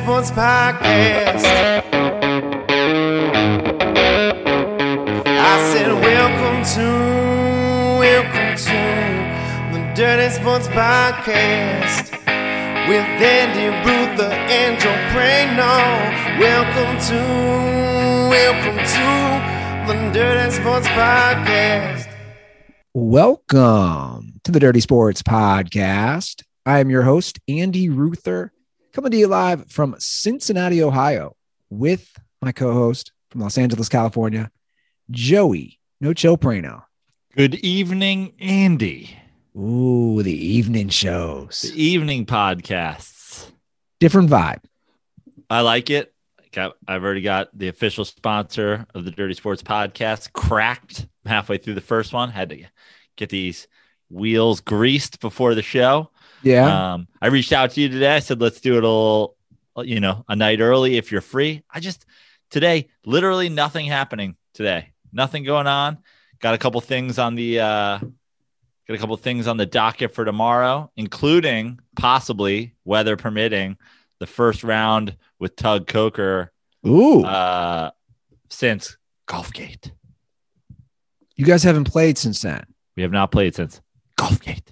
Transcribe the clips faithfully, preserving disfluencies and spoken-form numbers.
Sports Podcast. I said, welcome to, welcome to the Dirty Sports Podcast with Andy Ruther and Joe Prano. Welcome to, welcome to the Dirty Sports Podcast. Welcome to the Dirty Sports Podcast. I am your host, Andy Ruther, coming to you live from Cincinnati, Ohio, with my co-host from Los Angeles, California, Joey No Chill Prano. Good evening, Andy. Ooh, the evening shows. The evening podcasts. Different vibe. I like it. Got, I've already got the official sponsor of the Dirty Sports Podcast cracked halfway through the first one. Had to get these wheels greased before the show. Yeah. Um, I reached out to you today. I said, let's do it a little, you know, a night early if you're free. I just, today, literally nothing happening today. Nothing going on. Got a couple things on the, uh, got a couple things on the docket for tomorrow, including possibly, weather permitting, the first round with Tug Coker Ooh. uh, since Golfgate. You guys haven't played since then. We have not played since Golfgate.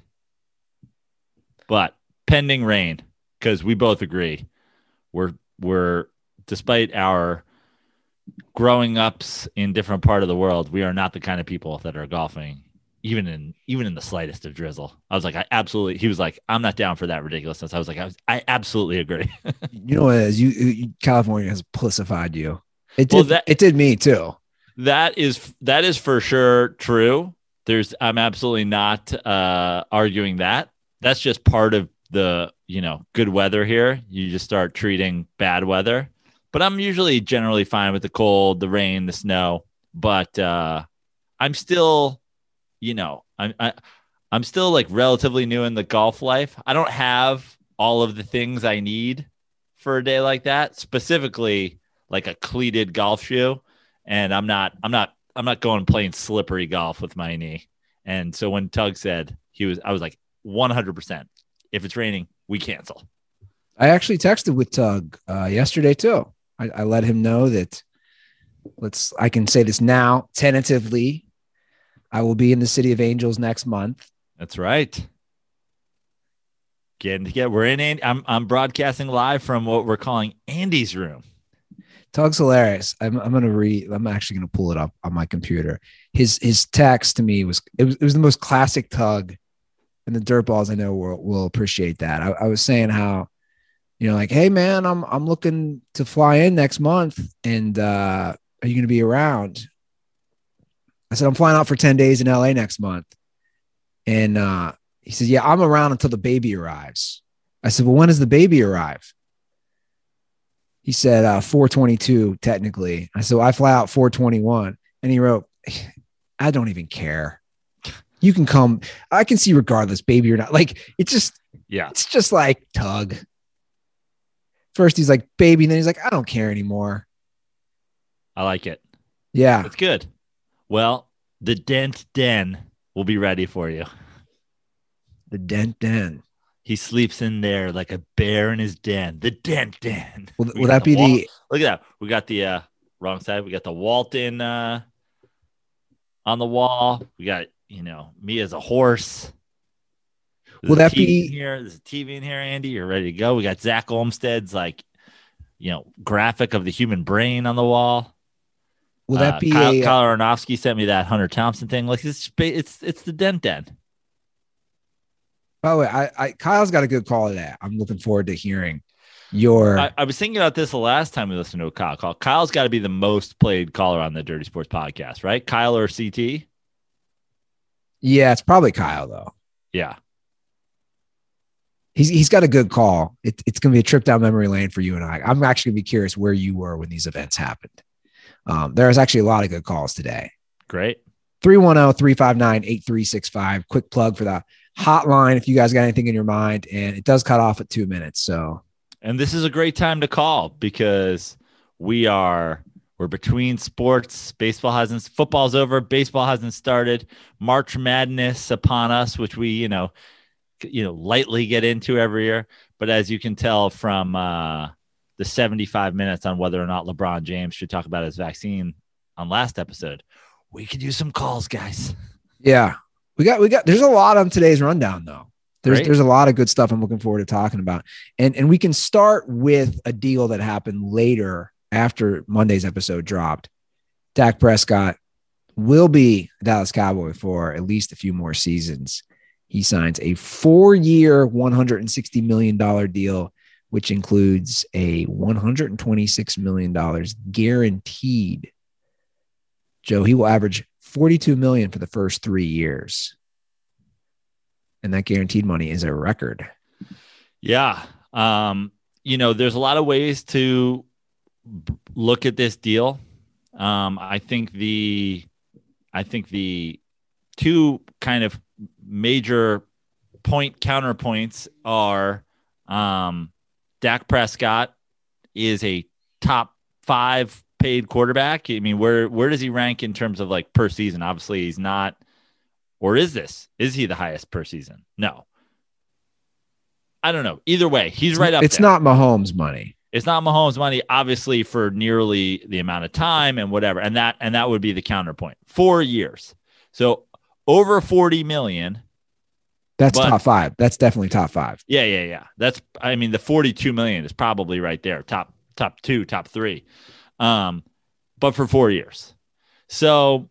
But pending rain, because we both agree, we're we're despite our growing ups in different part of the world, we are not the kind of people that are golfing, even in even in the slightest of drizzle. I was like, I absolutely. He was like, I'm not down for that ridiculousness. I was like, I was, I absolutely agree. You know what it is? You, you California has pussified you. It did. Well, that, it did me too. That is that is for sure true. There's I'm absolutely not uh, arguing that. That's just part of the, you know, good weather here. You just start treating bad weather. But I'm usually generally fine with the cold, the rain, the snow. But uh, I'm still, you know, I'm I, I'm still like relatively new in the golf life. I don't have all of the things I need for a day like that, specifically like a cleated golf shoe. And I'm not, I'm not, I'm not going playing slippery golf with my knee. And so when Tug said he was, I was like, one hundred percent. If it's raining, we cancel. I actually texted with Tug uh, yesterday too. I, I let him know that let's, I can say this now, tentatively, I will be in the City of Angels next month. That's right. Getting to get, we're in, Andy, I'm, I'm broadcasting live from what we're calling Andy's room. Tug's hilarious. I'm, I'm going to read, I'm actually going to pull it up on my computer. His, his text to me was, it was, it was the most classic Tug. And the dirt balls I know will, will appreciate that. I, I was saying how, you know, like, hey man, I'm I'm looking to fly in next month, and uh, are you going to be around? I said I'm flying out for ten days in L A next month, and uh, he said, yeah, I'm around until the baby arrives. I said, well, when does the baby arrive? He said uh, four twenty-two technically. I said, well, I fly out four twenty-one, and he wrote, I don't even care. You can come. I can see regardless, baby or not. Like, it's just, yeah, it's just like Tug. First, he's like, baby. And then he's like, I don't care anymore. I like it. Yeah. It's good. Well, the Dent Den will be ready for you. The Dent Den. He sleeps in there like a bear in his den. The Dent Den. Will, will that be wall- the, look at that. We got the uh, wrong side. We got the Walton uh, on the wall. We got, you know, me as a horse. There's will that T V be in here? There's a T V in here, Andy. You're ready to go. We got Zach Olmstead's like, you know, graphic of the human brain on the wall. will that uh, be Kyle, a, Kyle Aronofsky sent me that Hunter Thompson thing. Like it's it's it's the Dent Den. by the way, I, I, Kyle's got a good call to that. I'm looking forward to hearing your, I, I was thinking about this the last time we listened to a Kyle call. Kyle's got to be the most played caller on the Dirty Sports Podcast, right? Kyle or C T? yeah, it's probably Kyle though. Yeah. He's he's got a good call. It, it's going to be a trip down memory lane for you and I. I'm actually going to be curious where you were when these events happened. Um, there was actually a lot of good calls today. Great. three one zero, three five nine, eight three six five. Quick plug for the hotline if you guys got anything in your mind. And it does cut off at two minutes. So, and this is a great time to call because we are we're between sports. Baseball hasn't, football's over. Baseball hasn't started. March Madness upon us, which we, you know, you know, lightly get into every year. But as you can tell from uh, the seventy-five minutes on whether or not LeBron James should talk about his vaccine on last episode. We could use some calls, guys. Yeah, we got we got. There's a lot on today's rundown, though. There's Great. there's a lot of good stuff I'm looking forward to talking about, and and we can start with a deal that happened later after Monday's episode dropped. Dak Prescott will be a Dallas Cowboy for at least a few more seasons. He signs a four-year, one hundred sixty million dollars deal, which includes a one hundred twenty-six million dollars guaranteed. Joe, he will average forty-two million dollars for the first three years. And that guaranteed money is a record. Yeah. Um, you know, there's a lot of ways to b- look at this deal. Um, I think the, I think the two kind of major point counterpoints are, um, Dak Prescott is a top five paid quarterback. I mean, where, where does he rank in terms of like per season? Obviously he's not, or is this, is he the highest per season? No, I don't know. Either way, he's right up It's there. not Mahomes money. It's not Mahomes money, obviously, for nearly the amount of time and whatever. And that, and that would be the counterpoint. Four years. So over forty million. That's But- top five. That's definitely top five. Yeah, yeah, yeah. That's, I mean, the forty-two million is probably right there. Top, top two, top three. Um, but for four years. So,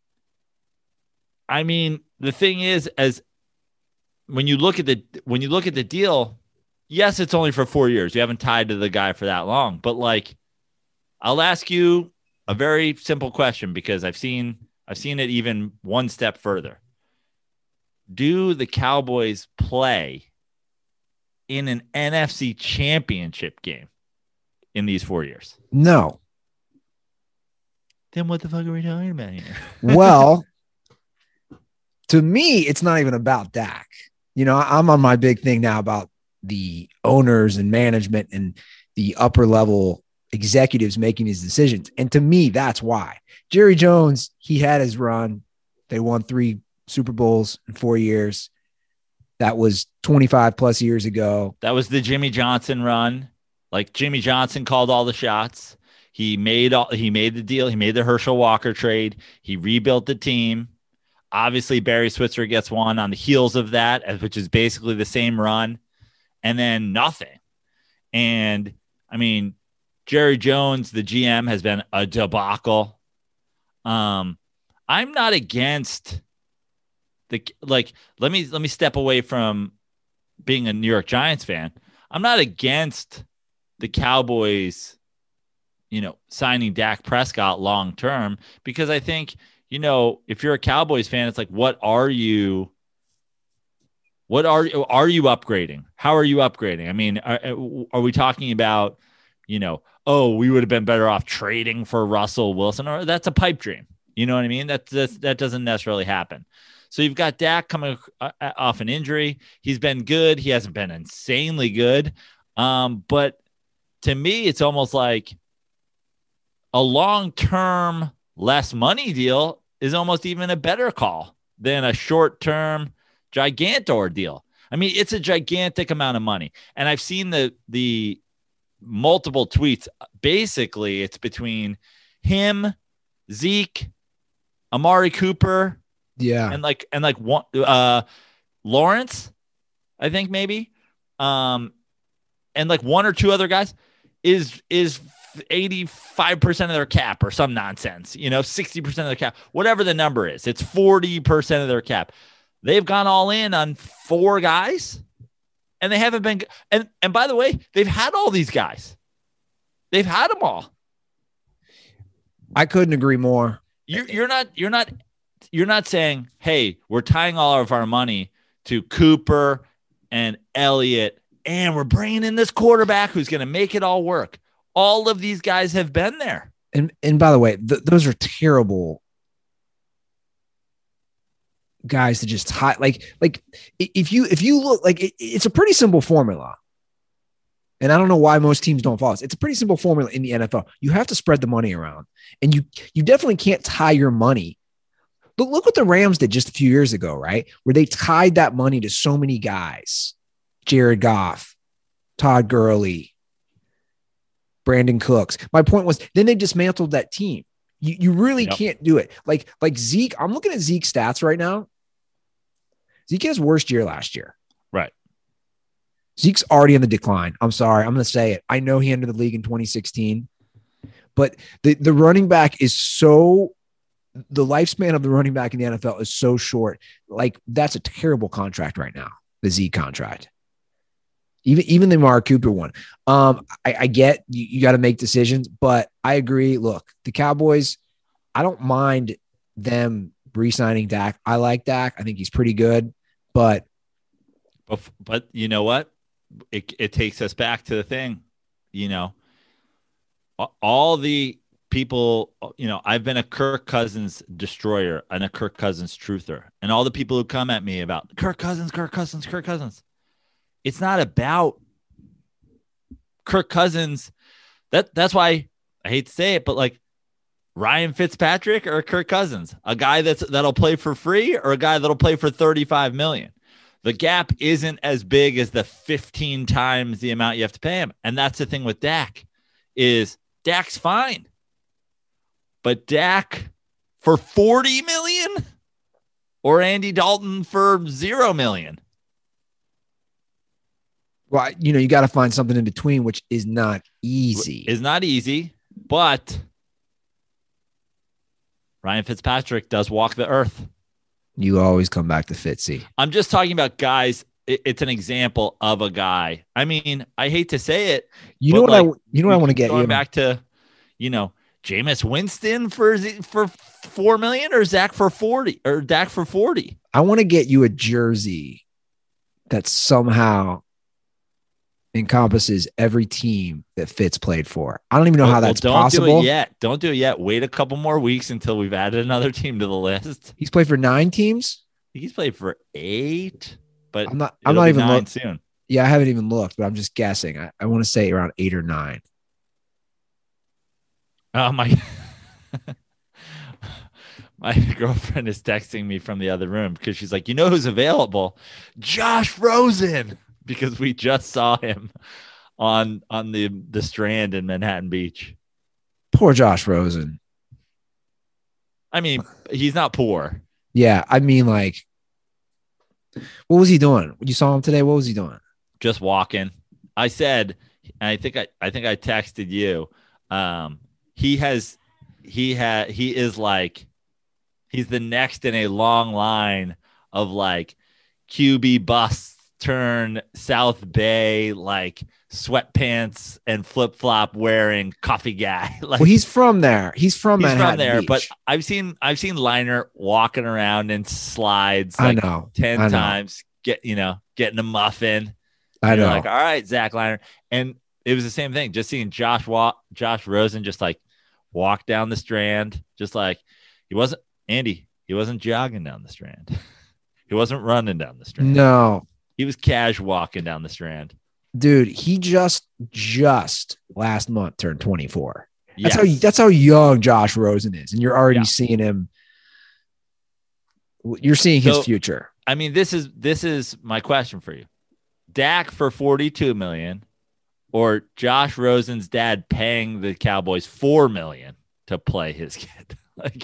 I mean, the thing is, as when you look at the, when you look at the deal, yes, it's only for four years. You haven't tied to the guy for that long, but like, I'll ask you a very simple question because I've seen, I've seen it even one step further. Do the Cowboys play in an N F C championship game in these four years? No. Then what the fuck are we talking about here? Well, to me, it's not even about Dak. You know, I'm on my big thing now about the owners and management and the upper level executives making these decisions. And to me, that's why. Jerry Jones, he had his run. They won three Super Bowls in four years. That was twenty-five plus years ago. That was the Jimmy Johnson run. Like Jimmy Johnson called all the shots. He made all, he made the deal. He made the Herschel Walker trade. He rebuilt the team. Obviously, Barry Switzer gets one on the heels of that, which is basically the same run, and then nothing. And I mean, Jerry Jones, the G M, has been a debacle. Um, I'm not against the like. Let me let me step away from being a New York Giants fan. I'm not against the Cowboys, you know, signing Dak Prescott long term because I think, you know, if you're a Cowboys fan, it's like, what are you? What are are you upgrading? How are you upgrading? I mean, are, are we talking about, you know, oh, we would have been better off trading for Russell Wilson, or that's a pipe dream? You know what I mean? That that's, that doesn't necessarily happen. So you've got Dak coming off an injury. He's been good. He hasn't been insanely good, um, but to me, it's almost like a long-term, less money deal is almost even a better call than a short-term gigantor deal. I mean, it's a gigantic amount of money. And I've seen the the multiple tweets. Basically, it's between him, Zeke, Amari Cooper, Yeah. and like and like one uh Lawrence, I think maybe. Um and like one or two other guys is is eighty-five percent of their cap or some nonsense, you know, sixty percent of their cap, whatever the number is. It's forty percent of their cap. They've gone all in on four guys and they haven't been. And, and by the way, they've had all these guys. They've had them all. I couldn't agree more. You're, you're not, you're not, you're not saying, hey, we're tying all of our money to Cooper and Elliott, and we're bringing in this quarterback who's going to make it all work. All of these guys have been there. And and by the way, th- those are terrible guys to just hide. Like like if you if you look like it, it's a pretty simple formula. And I don't know why most teams don't follow this. It's a pretty simple formula in the N F L. You have to spread the money around, and you you definitely can't tie your money. But look what the Rams did just a few years ago, right? Where they tied that money to so many guys: Jared Goff, Todd Gurley, Brandon Cooks. My point was then they dismantled that team. You, you really Yep. can't do it. Like, like Zeke, I'm looking at Zeke's stats right now. Zeke has worst year last year. Right. Zeke's already in the decline. I'm sorry. I'm going to say it. I know he entered the league in twenty sixteen, but the, the running back is so, the lifespan of the running back in the N F L is so short. Like, that's a terrible contract right now, the Zeke contract. Even, even the Amari Cooper one. Um, I, I get you, you got to make decisions, but I agree. Look, the Cowboys, I don't mind them re-signing Dak. I like Dak. I think he's pretty good, but But, but you know what? It, it takes us back to the thing, you know, all the people, you know, I've been a Kirk Cousins destroyer and a Kirk Cousins truther, and all the people who come at me about Kirk Cousins, Kirk Cousins, Kirk Cousins. It's not about Kirk Cousins. That that's why I hate to say it, but like Ryan Fitzpatrick or Kirk Cousins, a guy that's that'll play for free or a guy that'll play for thirty-five million. The gap isn't as big as the fifteen times the amount you have to pay him. And that's the thing with Dak is Dak's fine. But Dak for forty million or Andy Dalton for zero million. well, you know, you got to find something in between, which is not easy. Is not easy, but Ryan Fitzpatrick does walk the earth. You always come back to Fitzy. I'm just talking about guys. It's an example of a guy. I mean, I hate to say it. You know what like, I you know what I want to get going you back to, you know, Jameis Winston for for four million or Zach for forty or Dak for forty. I want to get you a jersey that somehow encompasses every team that Fitz played for. I don't even know well, how that's well, don't possible. do it yet. Don't do it yet. Wait a couple more weeks until we've added another team to the list. He's played for nine teams. He's played for eight, but I'm not. I'm it'll not be even nine look, soon. Yeah, I haven't even looked, but I'm just guessing. I, I want to say around eight or nine. Oh my. My girlfriend is texting me from the other room because she's like, you know who's available? Josh Rosen, because we just saw him on on the, the Strand in Manhattan Beach. Poor Josh Rosen. I mean, he's not poor. Yeah, I mean, like, what was he doing? You saw him today. What was he doing? Just walking. I said, and I think I, I think I texted you. Um, he has, he had, he is like, he's the next in a long line of like Q B busts turn South Bay, like sweatpants and flip flop wearing coffee guy. Like, Well, he's from there. He's from he's Manhattan from there, Beach. but I've seen I've seen Liner walking around in slides I like know ten I know. times, get you know, getting a muffin. I And you're know. like, all right, Zach Liner. And it was the same thing. Just seeing Josh walk, Josh Rosen just like walk down the Strand, just like he wasn't Andy. He wasn't jogging down the Strand. He wasn't running down the Strand. No, He was cash walking down the Strand. dude, he just just last month turned twenty-four. That's Yes. how that's how young Josh Rosen is, and you're already Yeah. seeing him. You're seeing his So- future. I mean, this is this is my question for you. Dak for forty-two million or Josh Rosen's dad paying the Cowboys four million to play his kid. Like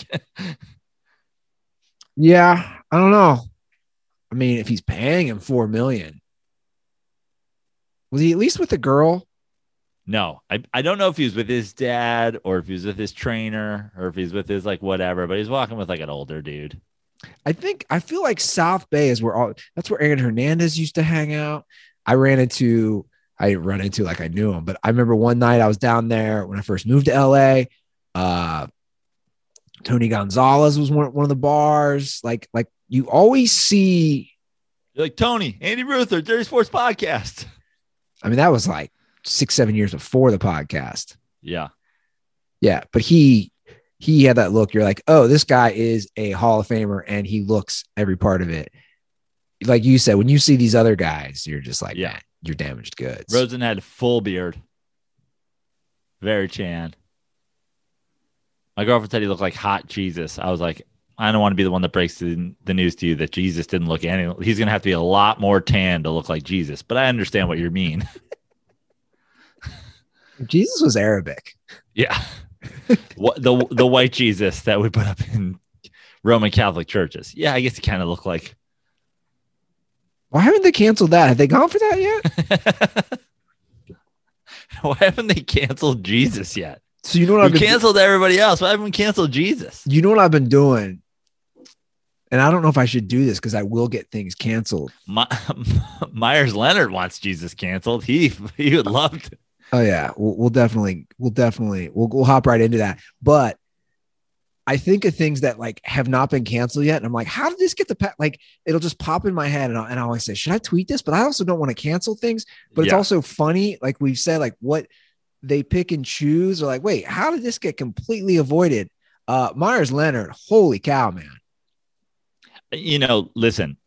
Yeah, I don't know. I mean, if he's paying him four million, was he at least with the girl? no, I, I don't know if he was with his dad or if he was with his trainer or if he's with his like whatever, but he's walking with like an older dude. I think I feel like South Bay is where all that's where Aaron Hernandez used to hang out. I ran into I didn't run into like I knew him, but I remember one night I was down there when I first moved to L A. Uh, Tony Gonzalez was one, one of the bars. Like like you always see. You're like Tony, Andy Ruther, Dirty Sports Podcast. I mean, that was like six, seven years before the podcast. Yeah. Yeah, but he he had that look. You're like, oh, this guy is a Hall of Famer, and he looks every part of it. Like you said, when you see these other guys, you're just like, Yeah. man, you're damaged goods. Rosen had full beard. Very Chan. My girlfriend said he looked like hot Jesus. I was like, I don't want to be the one that breaks the, the news to you that Jesus didn't look any. He's going to have to be a lot more tan to look like Jesus. But I understand what you mean. Jesus was Arabic. Yeah. What the the white Jesus that we put up in Roman Catholic churches. Yeah, I guess it kind of looked like. Why haven't they canceled that? Have they gone for that yet? Why haven't they canceled Jesus yet? So you know what we I've been canceled do- everybody else. Why haven't we canceled Jesus? You know what I've been doing? And I don't know if I should do this because I will get things canceled. My, Myers Leonard wants Jesus canceled. He he would love to. Oh yeah, we'll, we'll definitely, we'll definitely, we'll we'll hop right into that. But I think of things that like have not been canceled yet, and I'm like, how did this get the pa-? like? It'll just pop in my head, and I and I always say, should I tweet this? But I also don't want to cancel things. But it's Yeah. also funny, like we've said, like what they pick and choose. Or like, wait, how did this get completely avoided? Uh, Myers Leonard, holy cow, man. You know, listen,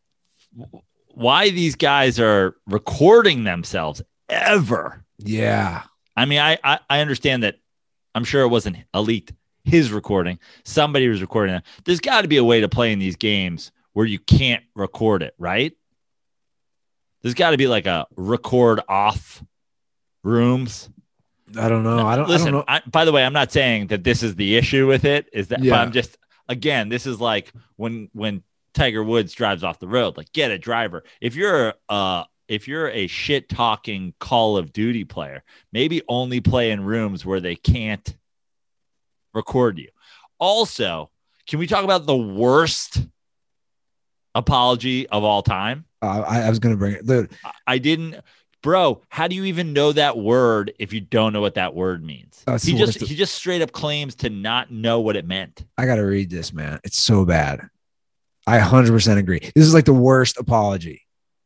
why these guys are recording themselves ever? Yeah. I mean, I, I I understand that. I'm sure it wasn't Elite his recording. Somebody was recording it. There's got to be a way to play in these games where you can't record it, right? There's got to be like a record off rooms. I don't know. I don't. Listen, I don't know. I, by the way, I'm not saying that this is the issue with it. Is that? Yeah. But I'm just again, this is like when when Tiger Woods drives off the road. Like, get a driver. If you're uh if you're a shit talking Call of Duty player, maybe only play in rooms where they can't record you. Also, can we talk about the worst apology of all time? Uh, I, I was going to bring it. Dude, I, I didn't. Bro, how do you even know that word if you don't know what that word means? Oh, it's he the just worst. he just straight up claims to not know what it meant. I got to read this, man. It's so bad. I one hundred percent agree. This is like the worst apology.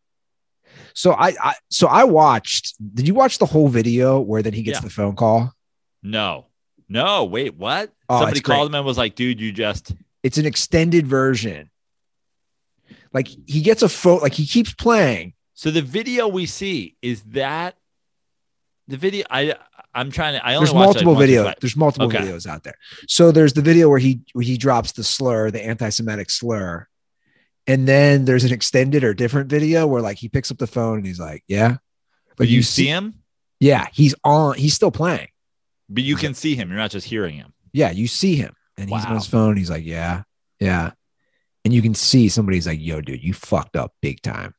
So I, I so I watched. Did you watch the whole video where then he gets Yeah. the phone call? No. No, wait, what? Oh, Somebody it's great. called him and was like, dude, you just It's an extended version. Like he gets a phone. Like he keeps playing. So the video we see is that the video I I'm trying to I only There's watched multiple it like once or videos. twice. There's multiple Okay. videos out there. So there's the video where he where he drops the slur, the anti-Semitic slur, and then there's an extended or different video where like he picks up the phone and he's like, "Yeah," But you see him, Yeah, he's on. He's still playing. but you can see him. You're not just hearing him. Yeah, you see him, and he's on Wow. his phone. And he's like, "Yeah, yeah," and you can see somebody's like, "Yo, dude, you fucked up big time."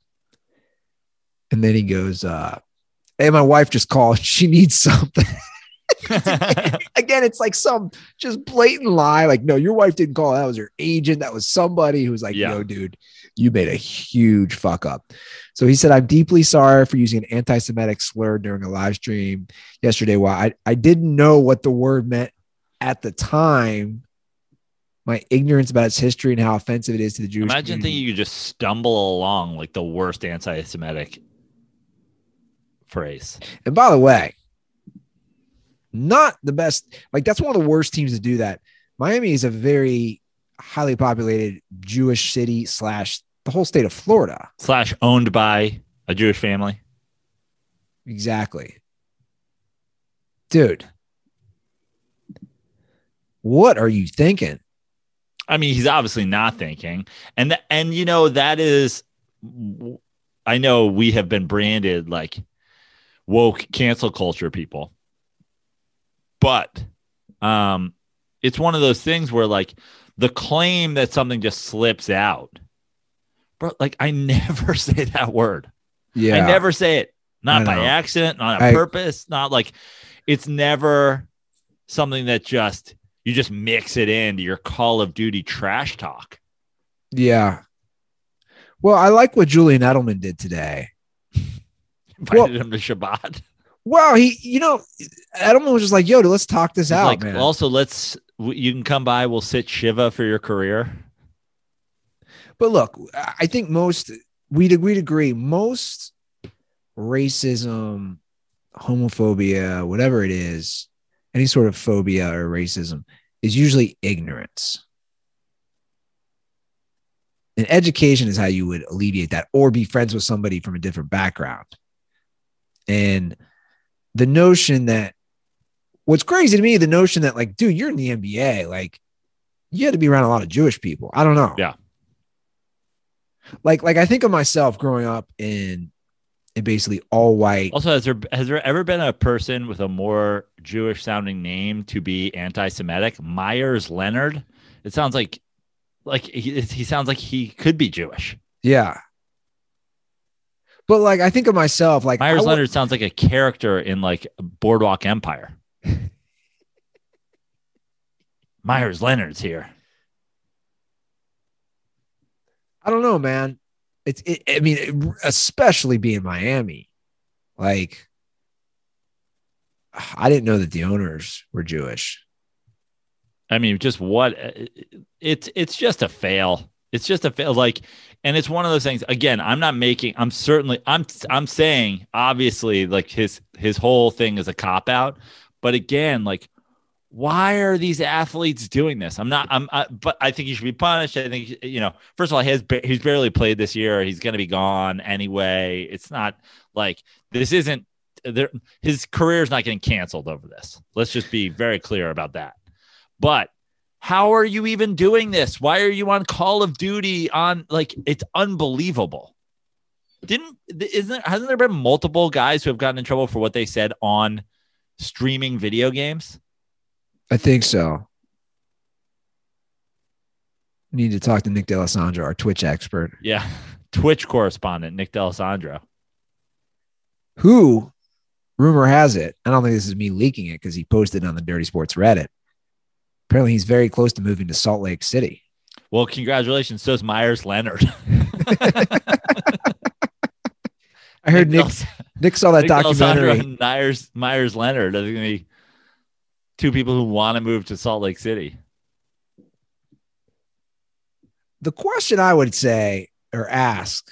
And then he goes, uh, "Hey, my wife just called. She needs something." Again, it's like some just blatant lie. Like, no, your wife didn't call. That was your agent. That was somebody who was like, Yeah. "Yo, dude, you made a huge fuck up." So he said, "I'm deeply sorry for using an anti-Semitic slur during a live stream yesterday. While I, I didn't know what the word meant at the time. My ignorance about its history and how offensive it is to the Jewish Imagine community." thinking you could just stumble along like the worst anti-Semitic phrase. And by the way, not the best. Like, that's one of the worst teams to do that. Miami is a very highly populated Jewish city slash the whole state of Florida. Slash owned by a Jewish family. Exactly. Dude, what are you thinking? I mean, he's obviously not thinking. And th- and you know, that is I know we have been branded like woke cancel culture people. But um it's one of those things where like the claim that something just slips out. Bro, like I never say that word. Yeah. I never say it. Not I by know. accident, not on I- purpose, not like it's never something that just you just mix it into your Call of Duty trash talk. Yeah. Well, I like what Julian Edelman did today. Invited Well- him to Shabbat. Well, he, you know, Edelman was just like, "Yo, dude, let's talk this He's out, like, man." also, let's w- you can come by. We'll sit Shiva for your career. But look, I think most we'd we'd agree most racism, homophobia, whatever it is, any sort of phobia or racism is usually ignorance. And education is how you would alleviate that or be friends with somebody from a different background. And the notion that what's crazy to me, the notion that like, dude, you're in the N B A, like you had to be around a lot of Jewish people. I don't know. Yeah. Like, like I think of myself growing up in and basically all white. Also, has there has there ever been a person with a more Jewish sounding name to be anti-Semitic? Myers Leonard. It sounds like like he, he sounds like he could be Jewish. Yeah. But like, I think of myself, like Myers I Leonard sounds like a character in like Boardwalk Empire. Myers Leonard's here. I don't know, man. It's, it, I mean, it, especially being Miami, like, I didn't know that the owners were Jewish. I mean, just what it's, it's just a fail. It's just a fail. Like, and it's one of those things, again, I'm not making, I'm certainly, I'm, I'm saying, obviously, like his, his whole thing is a cop out, but again, like, why are these athletes doing this? I'm not, I'm, I, but I think he should be punished. I think, you know, first of all, he has, he's barely played this year. He's going to be gone anyway. It's not like this isn't there. His career is not getting canceled over this. Let's just be very clear about that. But how are you even doing this? Why are you on Call of Duty on like, it's unbelievable. Didn't, isn't there, hasn't there been multiple guys who have gotten in trouble for what they said on streaming video games? I think so. We need to talk to Nick D'Alessandro, our Twitch expert. Yeah. Twitch correspondent, Nick D'Alessandro. Who, rumor has it, I don't think this is me leaking it because he posted on the Dirty Sports Reddit. Apparently he's very close to moving to Salt Lake City. Well, congratulations. So is Myers Leonard. I heard Nick, Nick, Nick saw that Nick documentary. And Myers, Myers Leonard are going to be two people who want to move to Salt Lake City. The question I would say or ask,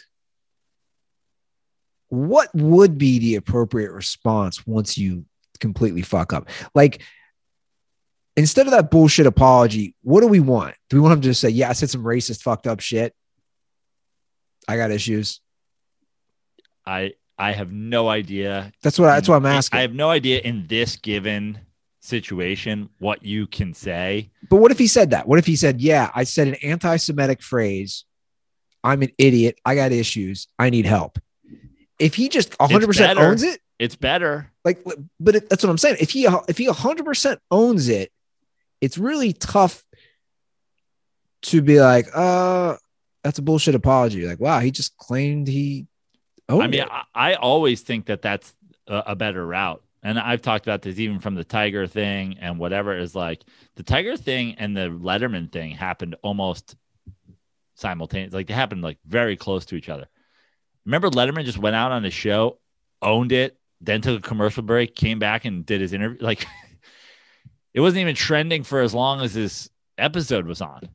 what would be the appropriate response once you completely fuck up? Like, instead of that bullshit apology, what do we want? Do we want him to just say, yeah, I said some racist, fucked up shit? I got issues. I I have no idea. That's what, that's what I'm asking. I have no idea in this given situation what you can say. But what if he said that? What if he said, yeah, I said an anti-Semitic phrase. I'm an idiot. I got issues. I need help. If he just one hundred percent owns it, it's better. Like, but it, that's what I'm saying. If he if he one hundred percent owns it, it's really tough to be like, uh, that's a bullshit apology. Like, wow, he just claimed he owned I mean, it. I, I always think that that's a, a better route. And I've talked about this even from the Tiger thing and whatever, is like the Tiger thing and the Letterman thing happened almost simultaneously. Like they happened like very close to each other. Remember Letterman just went out on his show, owned it, then took a commercial break, came back and did his interview. Like it wasn't even trending for as long as this episode was on.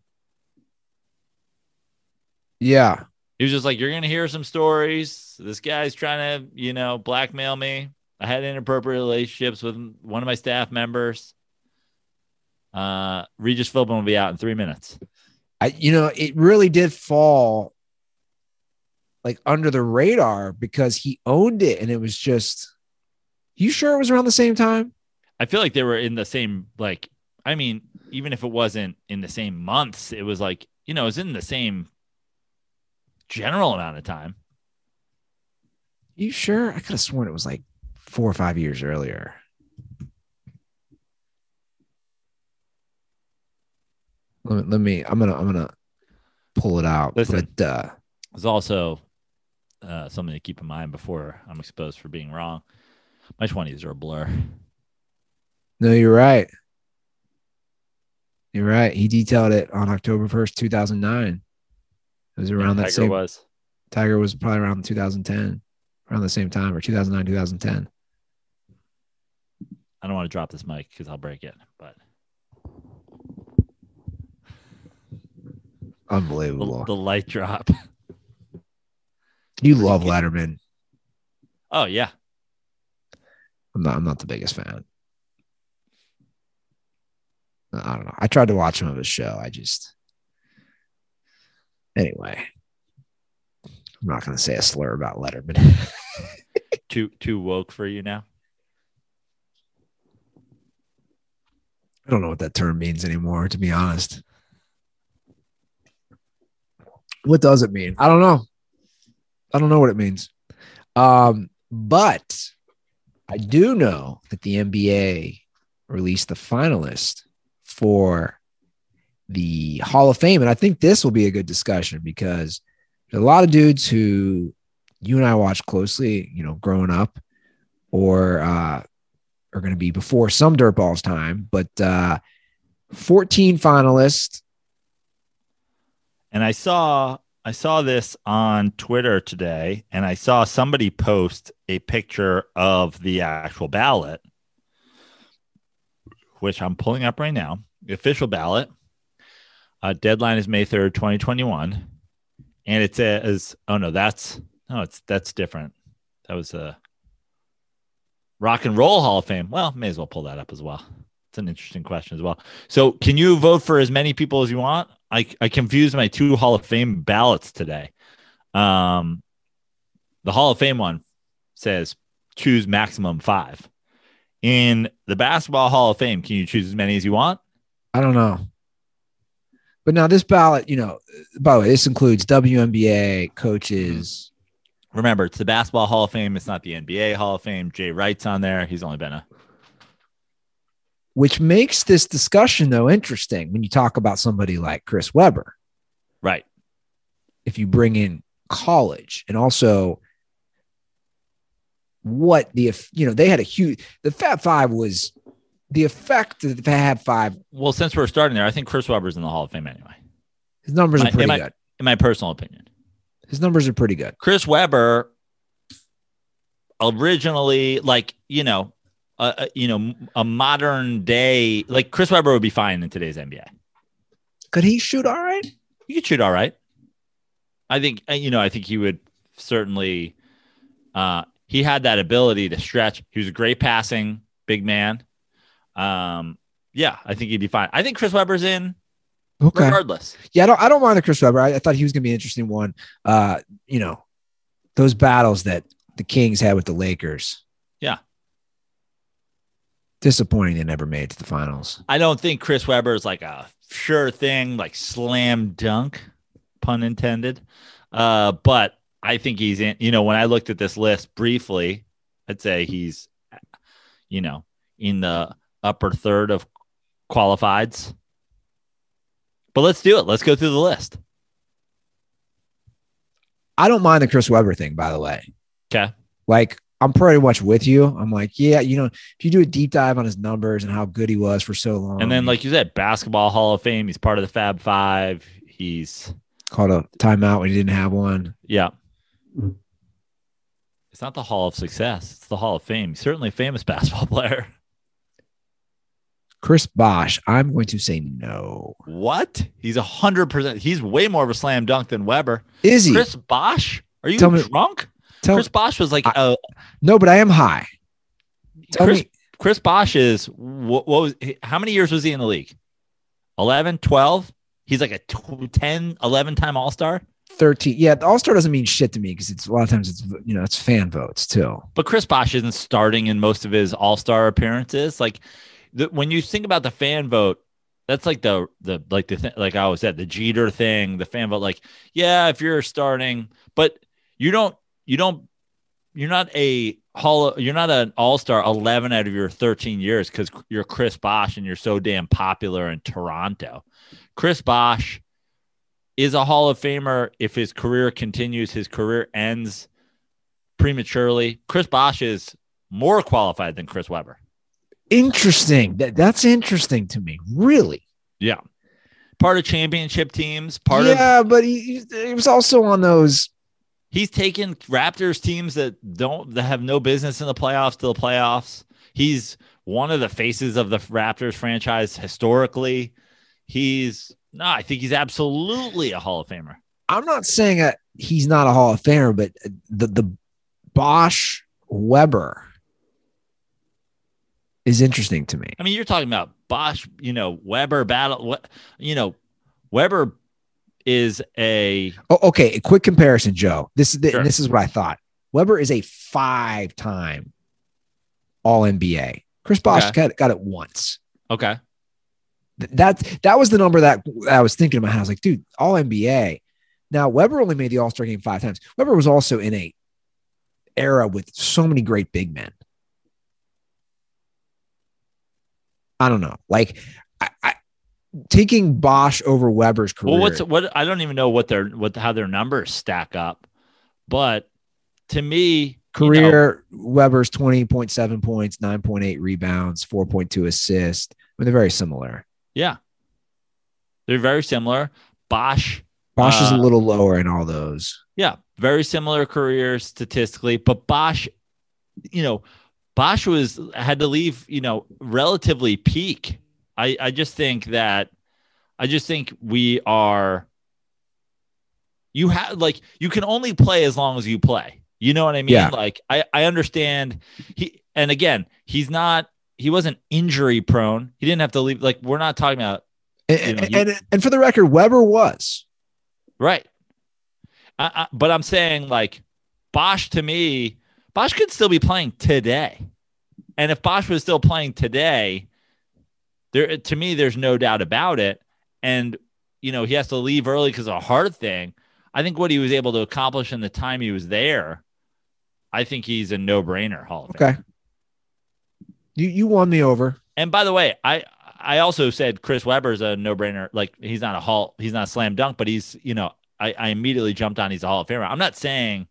Yeah. He was just like, you're going to hear some stories. This guy's trying to, you know, blackmail me. I had inappropriate relationships with one of my staff members. Uh, Regis Philbin will be out in three minutes. I, you know, it really did fall like under the radar because he owned it. And it was just, you sure it was around the same time? I feel like they were in the same, like, I mean, even if it wasn't in the same months, it was like, you know, it was in the same general amount of time. You sure? I could have sworn it was like four or five years earlier. Let me, let me I'm gonna I'm gonna pull it out. Listen, but uh there's also uh something to keep in mind before I'm exposed for being wrong. My twenties are a blur. No, you're right. You're right. He detailed it on October first, two thousand nine. It was around yeah, that Tiger same was. Tiger was probably around two thousand ten, around the same time, or two thousand nine, two thousand ten. I don't want to drop this mic because I'll break it, but unbelievable. The, the light drop. You love Letterman. Oh yeah. I'm not I'm not the biggest fan. I don't know. I tried to watch some of his show. I just anyway. I'm not gonna say a slur about Letterman. too too woke for you now? I don't know what that term means anymore, to be honest. What does it mean? I don't know. I don't know what it means. Um, but I do know that the N B A released the finalist for the Hall of Fame. And I think this will be a good discussion because there's a lot of dudes who you and I watch closely, you know, growing up or uh, are going to be before some dirtballs time, but uh, fourteen finalists. And I saw I saw this on Twitter today, and I saw somebody post a picture of the actual ballot, which I'm pulling up right now. The official ballot. Uh, deadline is May third, twenty twenty-one. And it says, oh no, that's no, it's that's different. That was a Rock and Roll Hall of Fame. Well, may as well pull that up as well. It's an interesting question as well. So can you vote for as many people as you want? I, I confused my two Hall of Fame ballots today. Um, the Hall of Fame one says choose maximum five. In the Basketball Hall of Fame, can you choose as many as you want? I don't know. But now this ballot, you know, by the way, this includes W N B A coaches. Remember, it's the Basketball Hall of Fame. It's not the N B A Hall of Fame. Jay Wright's on there. He's only been a Which makes this discussion, though, interesting when you talk about somebody like Chris Webber. Right. If you bring in college and also what the, you know, they had a huge, the Fab Five was the effect of the Fab Five. Well, since we're starting there, I think Chris Webber's in the Hall of Fame anyway. His numbers my, are pretty in my, good. In my personal opinion. His numbers are pretty good. Chris Webber originally, like, you know, Uh, you know, a modern day, like Chris Webber would be fine in today's N B A. Could he shoot all right? He could shoot all right. I think, you know, I think he would certainly, uh, he had that ability to stretch. He was a great passing big man. Um, yeah, I think he'd be fine. I think Chris Webber's in okay. regardless. Yeah, I don't, I don't mind the Chris Webber. I, I thought he was going to be an interesting one. Uh, you know, those battles that the Kings had with the Lakers. Yeah. Disappointing they never made it to the finals. I don't think Chris Webber is like a sure thing, like slam dunk, pun intended. Uh, but I think he's in, you know, when I looked at this list briefly, I'd say he's, you know, in the upper third of qualifieds. But let's do it. Let's go through the list. I don't mind the Chris Webber thing, by the way. Okay. Like, I'm pretty much with you. I'm like, yeah, you know, if you do a deep dive on his numbers and how good he was for so long. And then, like you said, Basketball Hall of Fame. He's part of the Fab Five. He's called a timeout when he didn't have one. Yeah. It's not the Hall of Success. It's the Hall of Fame. He's certainly a famous basketball player. Chris Bosh, I'm going to say no. What? He's a hundred percent. He's way more of a slam dunk than Webber. Is he? Chris Bosh? Are you Tell me- drunk? Tell Chris Bosh was like, I, uh, no, but I am high. Tell Chris, me. Chris Bosh is, what, what was, how many years was he in the league? eleven, twelve? He's like a ten, eleven time All-Star. thirteen. Yeah. The All-Star doesn't mean shit to me because it's a lot of times it's, you know, it's fan votes too. But Chris Bosh isn't starting in most of his All-Star appearances. Like the, when you think about the fan vote, that's like the, the, like the, th- like I always said, the Jeter thing, the fan vote, like, yeah, if you're starting, but you don't, You don't, you're not a hall, you're not an all-star eleven out of your thirteen years because you're Chris Bosh and you're so damn popular in Toronto. Chris Bosh is a Hall of Famer if his career continues, his career ends prematurely. Chris Bosh is more qualified than Chris Webber. Interesting. That That's interesting to me. Really? Yeah. Part of championship teams, part yeah, of. Yeah, but he, he was also on those. He's taken Raptors teams that don't that have no business in the playoffs to the playoffs. He's one of the faces of the Raptors franchise historically. He's no, I think he's absolutely a Hall of Famer. I'm not saying that he's not a Hall of Famer, but the the Bosh Webber is interesting to me. I mean, you're talking about Bosh, you know, Webber battle. What you know, Webber. Is a oh, okay. A quick comparison, Joe. This is the, sure. this is what I thought. Webber is a five-time All N B A. Chris Bosh okay. got, got it once. Okay, that that was the number that I was thinking about. I was like, dude, All N B A. Now Webber only made the All Star game five times. Webber was also in a era with so many great big men. I don't know. Like I, I taking Bosch over Weber's career. Well, what's what? I don't even know what their what how their numbers stack up, but to me, career you know, Weber's twenty point seven points, nine point eight rebounds, four point two assists. I mean, they're very similar. Yeah, they're very similar. Bosch, Bosch uh, is a little lower in all those. Yeah, very similar careers statistically, but Bosch, you know, Bosch was had to leave, you know, relatively peak. I, I just think that I just think we are you have like you can only play as long as you play. You know what I mean? Yeah. Like I, I understand he and again, he's not he wasn't injury prone. He didn't have to leave. Like we're not talking about and you know, and, you, and, and for the record, Weber was. Right. I, I, but I'm saying like Bosch to me, Bosch could still be playing today. And if Bosch was still playing today, there to me, there's no doubt about it. And, you know, he has to leave early because of a heart thing. I think what he was able to accomplish in the time he was there, I think he's a no-brainer Hall of Fame. Okay. You you won me over. And by the way, I I also said Chris Webber's a no-brainer. Like he's not a Hall, he's not a slam dunk, but he's, you know, I, I immediately jumped on he's a Hall of Famer. I'm not saying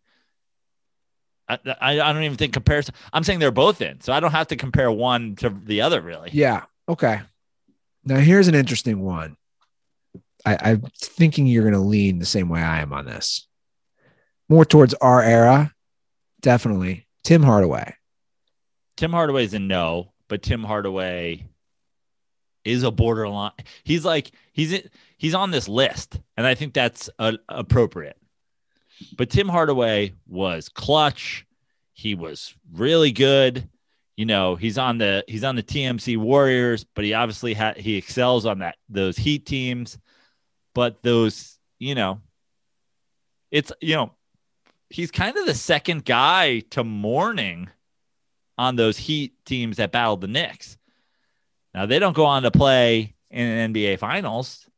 I, I I don't even think comparison. I'm saying they're both in, so I don't have to compare one to the other really. Yeah. Okay. Now here's an interesting one. I, I'm thinking you're going to lean the same way I am on this. More towards our era, definitely. Tim Hardaway. Tim Hardaway's a no, but Tim Hardaway is a borderline. He's like he's he's on this list, and I think that's uh, appropriate. But Tim Hardaway was clutch. He was really good. You know, he's on the he's on the T M C Warriors, but he obviously had he excels on that those Heat teams. But those, you know, it's you know, he's kind of the second guy to Mourning on those Heat teams that battled the Knicks. Now they don't go on to play in an N B A Finals.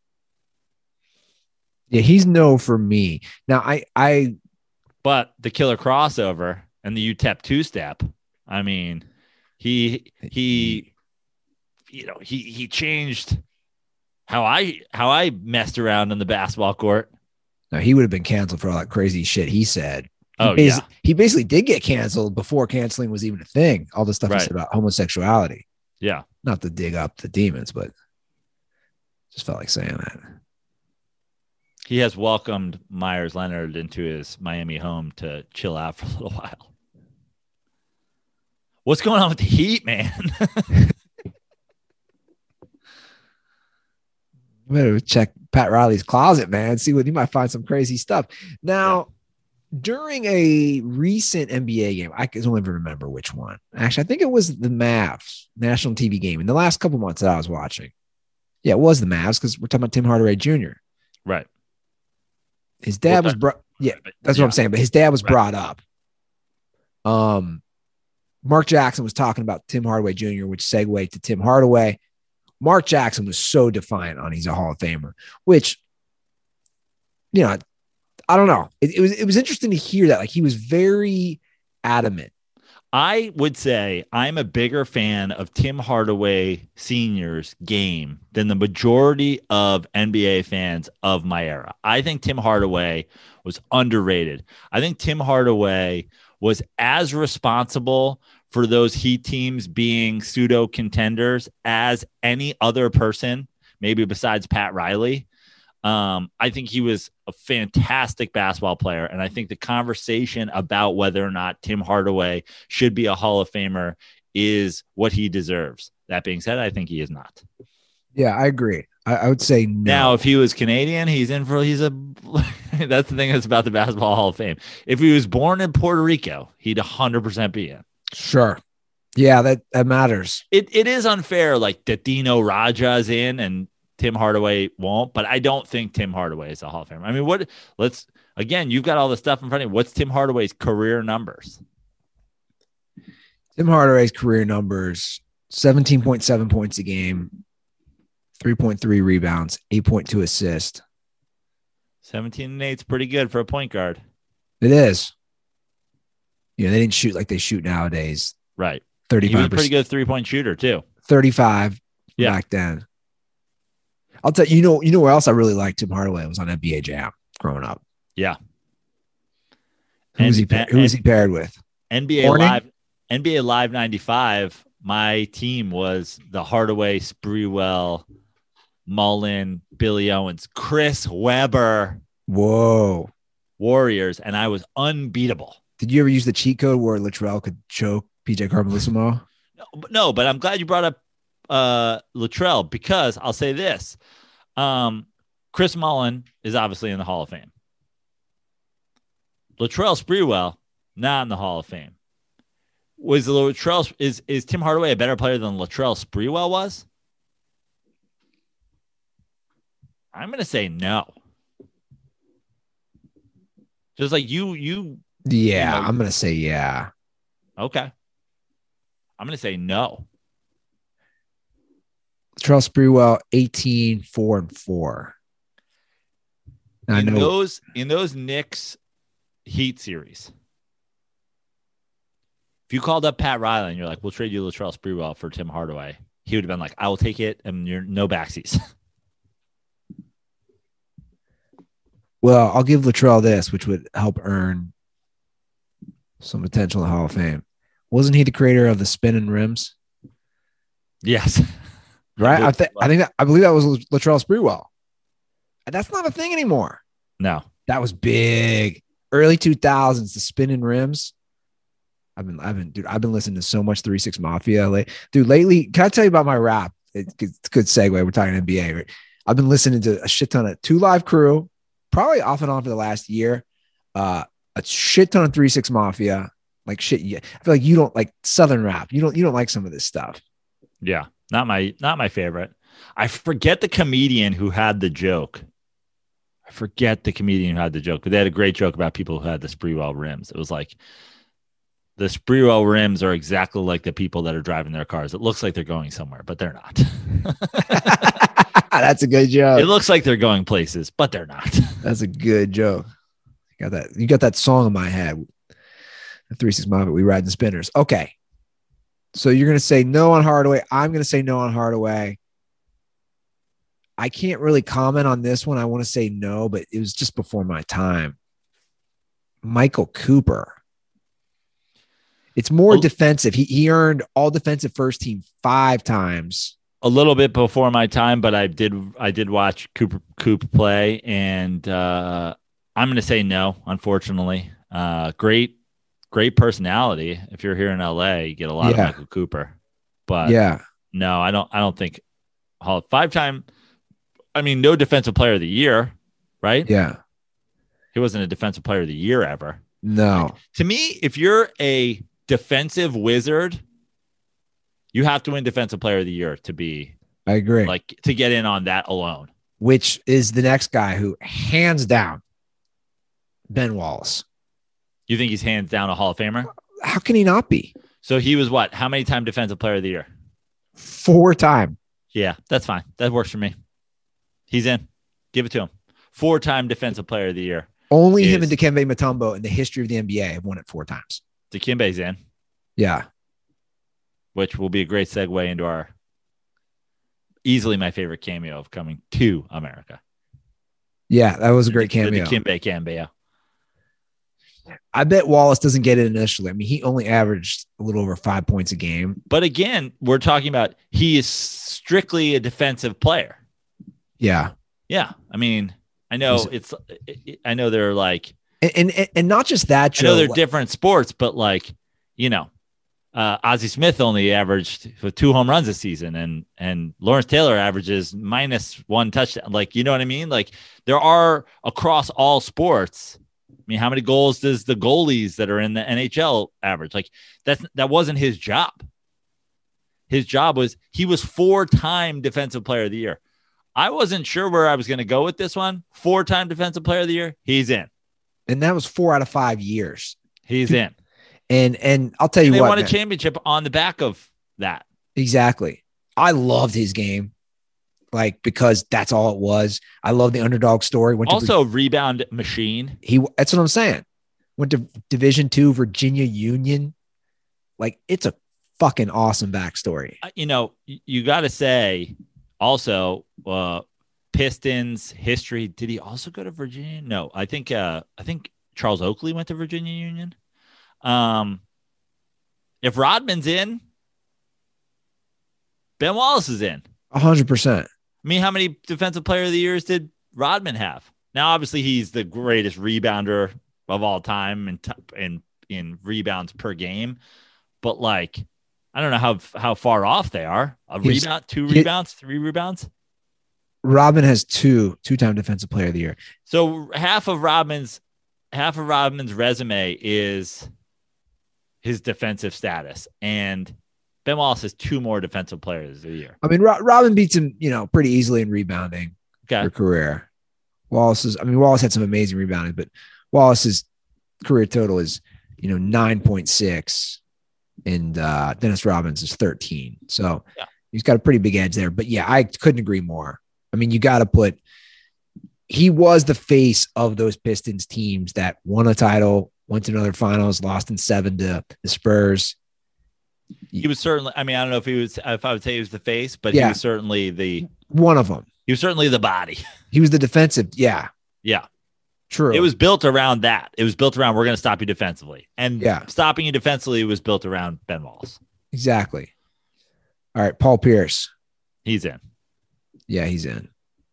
Yeah, he's no for me. Now I I but the killer crossover and the U T E P two step, I mean, he he you know, he he changed how I how I messed around on the basketball court. Now he would have been canceled for all that crazy shit he said. He oh yeah. He basically did get canceled before canceling was even a thing. All the stuff right. he said about homosexuality. Yeah. Not to dig up the demons, but just felt like saying that. He has welcomed Myers Leonard into his Miami home to chill out for a little while. What's going on with the Heat, man? Better check Pat Riley's closet, man. See what he might find some crazy stuff. Now, yeah. during a recent N B A game, I can only remember which one. Actually, I think it was the Mavs national T V game in the last couple months that I was watching. Yeah, it was the Mavs because we're talking about Tim Hardaway Junior Right. His dad well, was brought. Yeah, that's yeah. what I'm saying. But his dad was right. brought up. Um, Mark Jackson was talking about Tim Hardaway Junior, which segued to Tim Hardaway. Mark Jackson was so defiant on he's a Hall of Famer, which, you know, I don't know. It, it was it was interesting to hear that. Like he was very adamant. I would say I'm a bigger fan of Tim Hardaway Senior's game than the majority of N B A fans of my era. I think Tim Hardaway was underrated. I think Tim Hardaway was as responsible for those Heat teams being pseudo contenders as any other person, maybe besides Pat Riley. Um, I think he was a fantastic basketball player. And I think the conversation about whether or not Tim Hardaway should be a Hall of Famer is what he deserves. That being said, I think he is not. Yeah, I agree. I, I would say no. Now, if he was Canadian, he's in for, he's a, that's the thing that's about the Basketball Hall of Fame. If he was born in Puerto Rico, he'd one hundred percent be in. Sure. Yeah, that, that matters. It It is unfair, like that Dino Raja's in and Tim Hardaway won't, but I don't think Tim Hardaway is a Hall of Famer. I mean, what, let's, again, you've got all the stuff in front of you. What's Tim Hardaway's career numbers? Tim Hardaway's career numbers, seventeen point seven points a game, three point three rebounds, eight point two assists. seventeen and eight is pretty good for a point guard. It is. You know, they didn't shoot like they shoot nowadays. Right. thirty-five percent. He was a pretty good three-point shooter, too. thirty-five Yeah. back then. I'll tell you, you know, you know where else I really liked Tim Hardaway was on N B A Jam growing up. Yeah. Who was And- he, pa- and- who was he paired with? N B A Horning? Live, N B A Live ninety-five. My team was the Hardaway, Sprewell, Mullen, Billy Owens, Chris Webber Whoa. Warriors, and I was unbeatable. Did you ever use the cheat code where Latrell could choke P J Carmelissimo? No, but- no, but I'm glad you brought up uh, Latrell, because I'll say this: um, Chris Mullen is obviously in the Hall of Fame. Latrell Sprewell not in the Hall of Fame. Was Latrell is is Tim Hardaway a better player than Latrell Sprewell was? I'm going to say no. Just like you, you. Yeah, you know, I'm going to say yeah. Okay. I'm going to say no. Latrell Sprewell, eighteen, four, and four. I in know. those in those Knicks Heat series, if you called up Pat Riley and you're like, "We'll trade you Latrell Sprewell for Tim Hardaway," he would have been like, "I will take it," and you're no backsies. Well, I'll give Latrell this, which would help earn some potential in the Hall of Fame. Wasn't he the creator of the spinning rims? Yes, Right. I think I think that I believe that was Latrell Sprewell. That's not a thing anymore. No. That was big. Early two thousands, the spinning rims. I've been, I've been, dude, I've been listening to so much three six Mafia. Like, dude, lately, can I tell you about my rap? It's a good segue. We're talking N B A. Right? I've been listening to a shit ton of Two Live Crew, probably off and on for the last year. Uh, a shit ton of three six Mafia. Like shit. Yeah. I feel like you don't like Southern rap. You don't, you don't like some of this stuff. Yeah. Not my not my favorite. I forget the comedian who had the joke. I forget the comedian who had the joke, but they had a great joke about people who had the Sprewell rims. It was like, the Sprewell rims are exactly like the people that are driving their cars. It looks like they're going somewhere, but they're not. That's a good joke. It looks like they're going places, but they're not. That's a good joke. You got that. You got that song in my head. The three six Mafia. We ride the spinners. Okay. So you're gonna say no on Hardaway. I'm gonna say no on Hardaway. I can't really comment on this one. I want to say no, but it was just before my time. Michael Cooper. It's more Well, defensive. He he earned all defensive first team five times. a little bit before my time, but I did I did watch Cooper Coop play, and uh, I'm going to say no. Unfortunately, uh, great great personality. If you're here in L A, you get a lot Yeah. of Michael Cooper. But Yeah. no, I don't. I don't think Hall five time. I mean, no defensive player of the year, right? Yeah. He wasn't a defensive player of the year ever. No. To me, if you're a defensive wizard, you have to win defensive player of the year to be I agree. like to get in on that alone. Which is the next guy who, hands down, Ben Wallace. You think he's hands down a Hall of Famer? How can he not be? So he was what? How many time defensive player of the year? Four time. Yeah, that's fine. That works for me. He's in. Give it to him. Four time defensive player of the year. Only him Is- and Dikembe Mutombo in the history of the N B A have won it four times. Dikembe's in, Yeah. which will be a great segue into our easily my favorite cameo of coming to America. Yeah, that was a great The cameo. Dikembe cameo. I bet Wallace doesn't get it initially. I mean, he only averaged a little over five points a game. But again, we're talking about he is strictly a defensive player. Yeah. Yeah. I mean, I know it's, I know they're like, And and, and not just that, I know Joe. they're different sports, but like, you know, uh, Ozzie Smith only averaged two home runs this season, and and Lawrence Taylor averages minus one touchdown. Like, you know what I mean? Like, there are across all sports. I mean, how many goals does the goalies that are in the N H L average? Like, that's that wasn't his job. His job was he was four-time defensive player of the year. I wasn't sure where I was going to go with this one. Four-time defensive player of the year. He's in. And that was four out of five years. He's in. And and I'll tell you And they what, won a man. championship on the back of that. Exactly. I loved his game, like because that's all it was. I love the underdog story. Went to Also, rebound machine. he. That's what I'm saying. went to Division two Virginia Union. Like, it's a fucking awesome backstory. You know, you got to say also, uh, Pistons history. Did he also go to Virginia? No, I think, uh, I think Charles Oakley went to Virginia Union. Um, if Rodman's in, Ben Wallace is in. A hundred percent. I mean, how many defensive player of the years did Rodman have? Now, obviously, he's the greatest rebounder of all time in t- in in rebounds per game. But like, I don't know how how far off they are. A He's, rebound, two he, rebounds, three rebounds. Rodman has two two-time defensive player of the year. So half of Rodman's half of Rodman's resume is his defensive status, and Ben Wallace has two more defensive players of the year. I mean, Ro- Rodman beats him, you know, pretty easily in rebounding Okay. for career. Wallace is, I mean, Wallace had some amazing rebounding, but Wallace's career total is, you know, nine point six, and uh, Dennis Rodman's is thirteen. So yeah. He's got a pretty big edge there. But yeah, I couldn't agree more. I mean, you got to put, he was the face of those Pistons teams that won a title, went to another finals, lost in seven to the Spurs. He was certainly, I mean, I don't know if he was, if I would say he was the face, but Yeah. he was certainly the, One of them. he was certainly the body. He was the defensive. Yeah, Yeah. true. It was built around that. It was built around, we're going to stop you defensively. And Yeah. stopping you defensively was built around Ben Wallace. Exactly. All right, Paul Pierce. He's in. Yeah, he's in.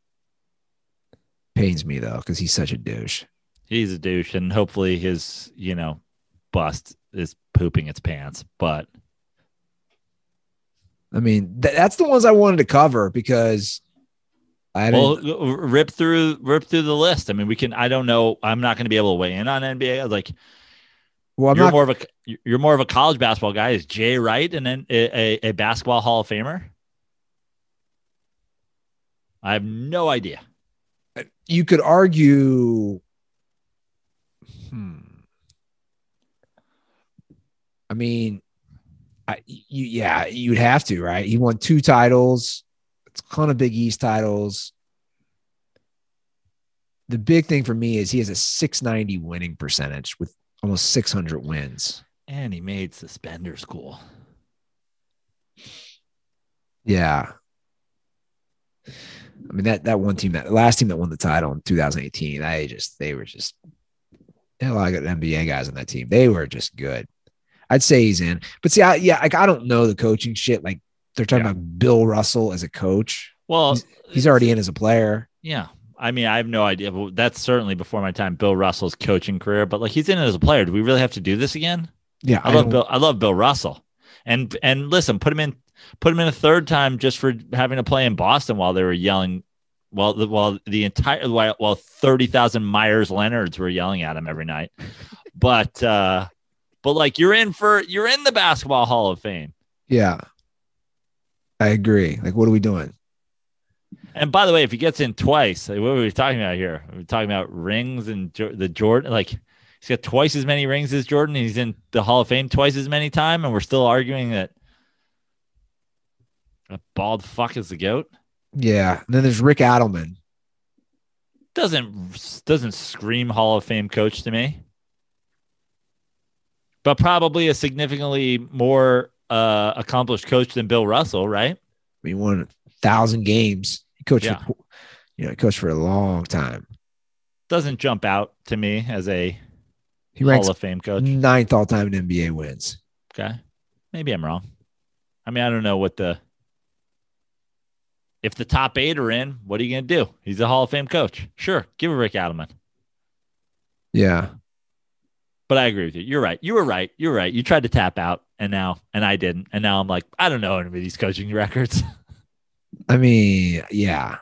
Pains me though, because he's such a douche. He's a douche, and hopefully his, you know, bust is pooping its pants. But I mean, th- that's the ones I wanted to cover because I didn't. well, rip through, rip through the list. I mean, we can. I don't know. I'm not going to be able to weigh in on N B A. Like, Well, I'm you're not. more of a you're more of a college basketball guy. Is Jay Wright and then a, a, a basketball Hall of Famer? I have no idea. You could argue. Hmm. I mean, I, you, yeah, you'd have to, right? He won two titles, a ton of Big East titles. The big thing for me is he has a six ninety winning percentage with almost six hundred wins. And he made suspender school. Yeah. I mean, that that one team, that last team that won the title in two thousand eighteen, I just, they were just, they had a lot of good N B A guys on that team. They were just good. I'd say he's in. But see, I, yeah, like I don't know the coaching shit. Like they're talking Yeah. about Bill Russell as a coach. Well, He's, he's already in as a player. yeah. I mean, I have no idea. But that's certainly before my time. Bill Russell's coaching career, but like he's in as a player. Do we really have to do this again? Yeah, I, I love don't- Bill. I love Bill Russell, and and listen, put him in, put him in a third time just for having to play in Boston while they were yelling, while the while the entire while, while thirty thousand Myers Leonards were yelling at him every night. But uh, but like you're in for you're in the Basketball Hall of Fame. Yeah, I agree. Like, what are we doing? And by the way, if he gets in twice, like, what are we talking about here? We're talking about rings and Jo- the Jordan. Like he's got twice as many rings as Jordan. And he's in the Hall of Fame twice as many times, and we're still arguing that a bald fuck is the GOAT. Yeah. And then there's Rick Adelman. Doesn't doesn't scream Hall of Fame coach to me, but probably a significantly more uh, accomplished coach than Bill Russell, right? I mean, he won a thousand games. He coached, Yeah. for, you know, he coached for a long time. Doesn't jump out to me as a He ranks Hall of Fame coach. ninth all time in N B A wins. Okay. Maybe I'm wrong. I mean, I don't know what the if the top eight are in, what are you gonna do? He's a Hall of Fame coach. Sure, give it Rick Adelman. Yeah. But I agree with you. You're right. You were right. You're right. You tried to tap out and now and I didn't. And now I'm like, I don't know any of these coaching records. I mean, yeah.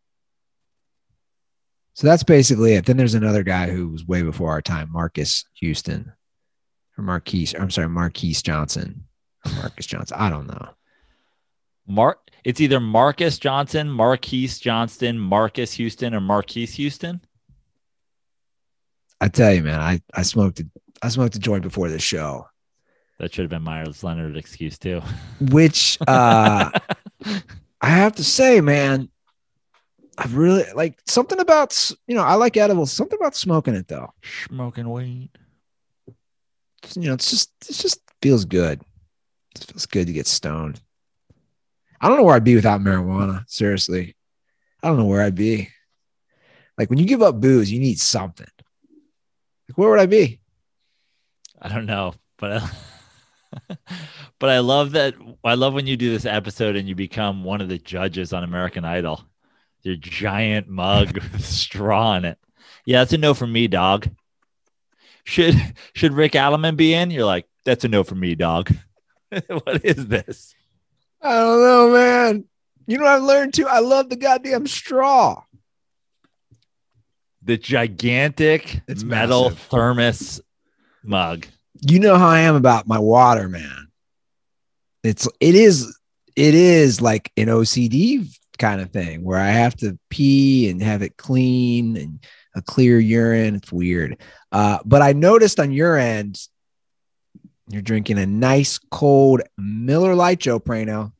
So that's basically it. Then there's another guy who was way before our time, Marcus Houston. Or Marquise. I'm sorry, Marquise Johnson. Or Marcus Johnson. I don't know. Mark it's either Marcus Johnson, Marquise Johnston, Marcus Houston, or Marquise Houston. I tell you, man, I, I smoked a, I smoked a joint before this show. That should have been Myers Leonard excuse too. Which uh I have to say, man, I really like something about, you know, I like edibles, something about smoking it though. Smoking weed. You know, it's just it just feels good. It feels good to get stoned. I don't know where I'd be without marijuana. Seriously, I don't know where I'd be. Like when you give up booze, you need something. Like where would I be? I don't know, but I, but I love that. I love when you do this episode and you become one of the judges on American Idol. Your giant mug with straw in it. Yeah, that's a no from me, dog. Should should Rick Alleman be in? You're like, that's a no from me, dog. What is this? I don't know, man. You know what I've learned too? I love the goddamn straw. The gigantic It's metal massive. thermos mug. You know how I am about my water, man. It's it is it is like an O C D kind of thing where I have to pee and have it clean and a clear urine. It's weird. Uh, but I noticed on your end, you're drinking a nice cold Miller Lite, Joe Prano.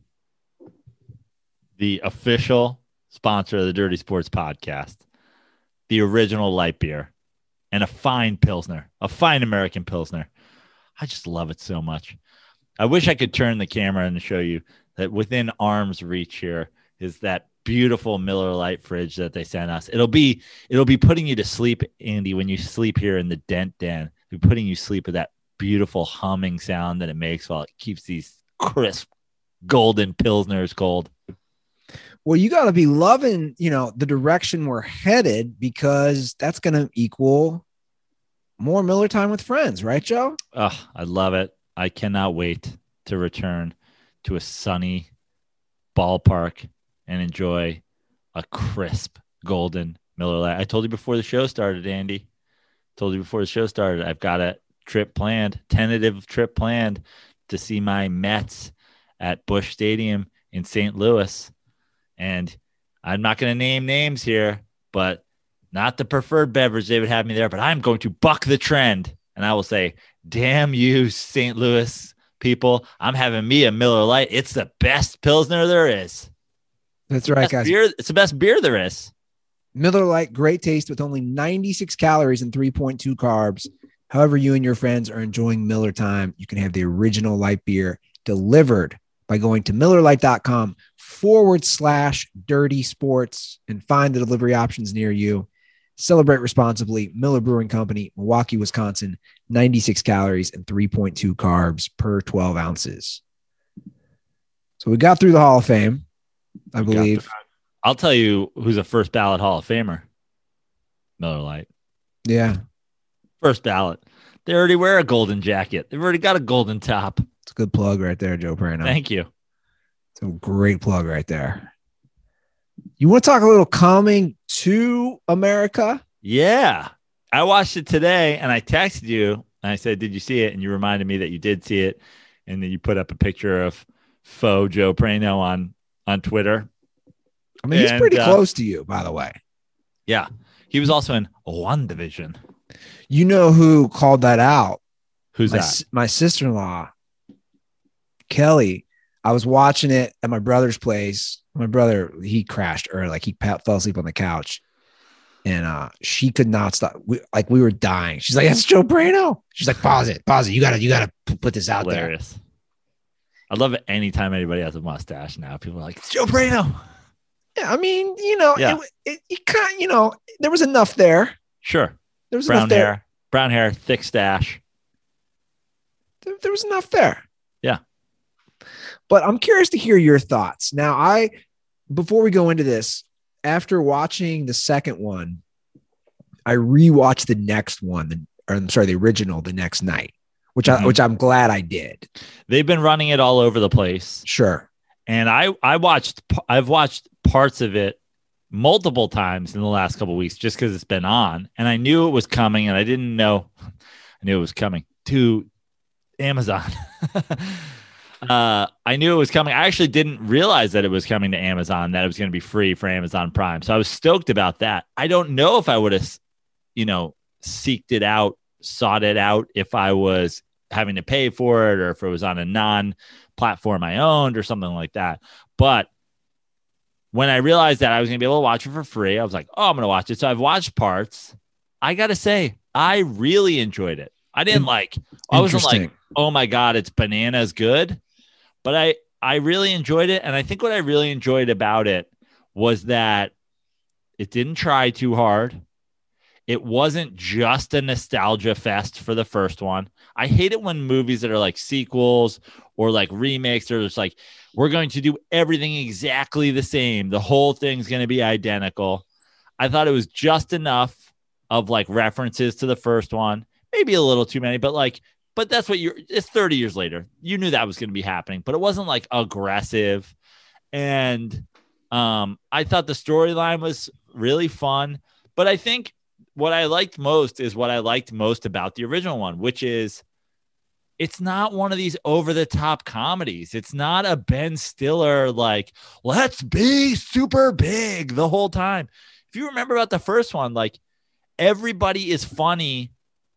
The official sponsor of the Dirty Sports Podcast. The original light beer. And a fine Pilsner. A fine American Pilsner. I just love it so much. I wish I could turn the camera and show you that within arm's reach here is that beautiful Miller Lite fridge that they sent us. It'll be it'll be putting you to sleep, Andy, when you sleep here in the Dent Den. It'll be putting you to sleep with that beautiful humming sound that it makes while it keeps these crisp golden Pilsners cold. Well, you got to be loving, you know, the direction we're headed because that's going to equal more Miller time with friends, right, Joe? Oh, I love it. I cannot wait to return to a sunny ballpark and enjoy a crisp golden Miller Lite. I told you before the show started, Andy. Told you before the show started, I've got a trip planned, tentative trip planned to see my Mets at Busch Stadium in Saint Louis. And I'm not going to name names here, but not the preferred beverage they would have me there, but I'm going to buck the trend. And I will say, damn you, Saint Louis people. I'm having me a Miller Lite. It's the best Pilsner there is. That's right, Best guys. Beer, it's the best beer there is. Miller Lite, great taste with only ninety-six calories and three point two carbs. However you and your friends are enjoying Miller time, you can have the original light beer delivered by going to MillerLite.com forward slash dirty sports and find the delivery options near you. Celebrate responsibly. Miller Brewing Company, Milwaukee, Wisconsin, ninety-six calories and three point two carbs per twelve ounces. So we got through the Hall of Fame, I We got believe. through- I'll tell you who's a first ballot Hall of Famer. Miller Lite. Yeah, First ballot. They already wear a golden jacket. They've already got a golden top. it's a good plug right there, Joe Prano. Thank you. It's a great plug right there. You want to talk a little coming to America? Yeah. I watched it today and I texted you and I said, did you see it? And you reminded me that you did see it. And then you put up a picture of faux Joe Prano on, on Twitter. I mean, he's And, pretty uh, close to you, by the way. Yeah. He was also in One Division. You know who called that out? Who's my, that? s- my sister-in-law, Kelly. I was watching it at my brother's place. My brother, he crashed early. Like he pa- fell asleep on the couch. And uh, she could not stop. We, like we were dying. She's like, that's Joe Prano. She's like, pause it, pause it. You gotta, you gotta p- put this out Hilarious. I love it anytime anybody has a mustache now. People are like, it's Joe Prano. there. Yeah, I mean, you know, Yeah. it, it, it kind, you know, there was enough there. Sure. There was Brown enough there. hair. Brown hair, thick stash. There, there was enough there. Yeah. But I'm curious to hear your thoughts. Now, I, before we go into this, after watching the second one, I rewatched the next one, the, or I'm sorry, the original the next night, which I, Mhm. which I'm glad I did. They've been running it all over the place. Sure. And I, I watched, I've watched parts of it multiple times in the last couple of weeks just because it's been on. And I knew it was coming and I didn't know, I knew it was coming to Amazon. uh, I knew it was coming. I actually didn't realize that it was coming to Amazon, that it was going to be free for Amazon Prime. So I was stoked about that. I don't know if I would have, you know, seeked it out, sought it out if I was having to pay for it or if it was on a non-platform I owned or something like that. But when I realized that I was going to be able to watch it for free, I was like, oh, I'm going to watch it. So I've watched parts. I got to say, I really enjoyed it. I didn't In- like, I wasn't like, Interesting. oh my God, it's bananas good. But I, I really enjoyed it. And I think what I really enjoyed about it was that it didn't try too hard. It wasn't just a nostalgia fest for the first one. I hate it when movies that are like sequels or like remakes are just like, we're going to do everything exactly the same. The whole thing's going to be identical. I thought it was just enough of like references to the first one, maybe a little too many, but like, but that's what you're, it's thirty years later. You knew that was going to be happening, but it wasn't like aggressive. And um, I thought the storyline was really fun, but I think what I liked most is what I liked most about the original one, which is it's not one of these over the top comedies. It's not a Ben Stiller, like, let's be super big the whole time. If you remember about the first one, like everybody is funny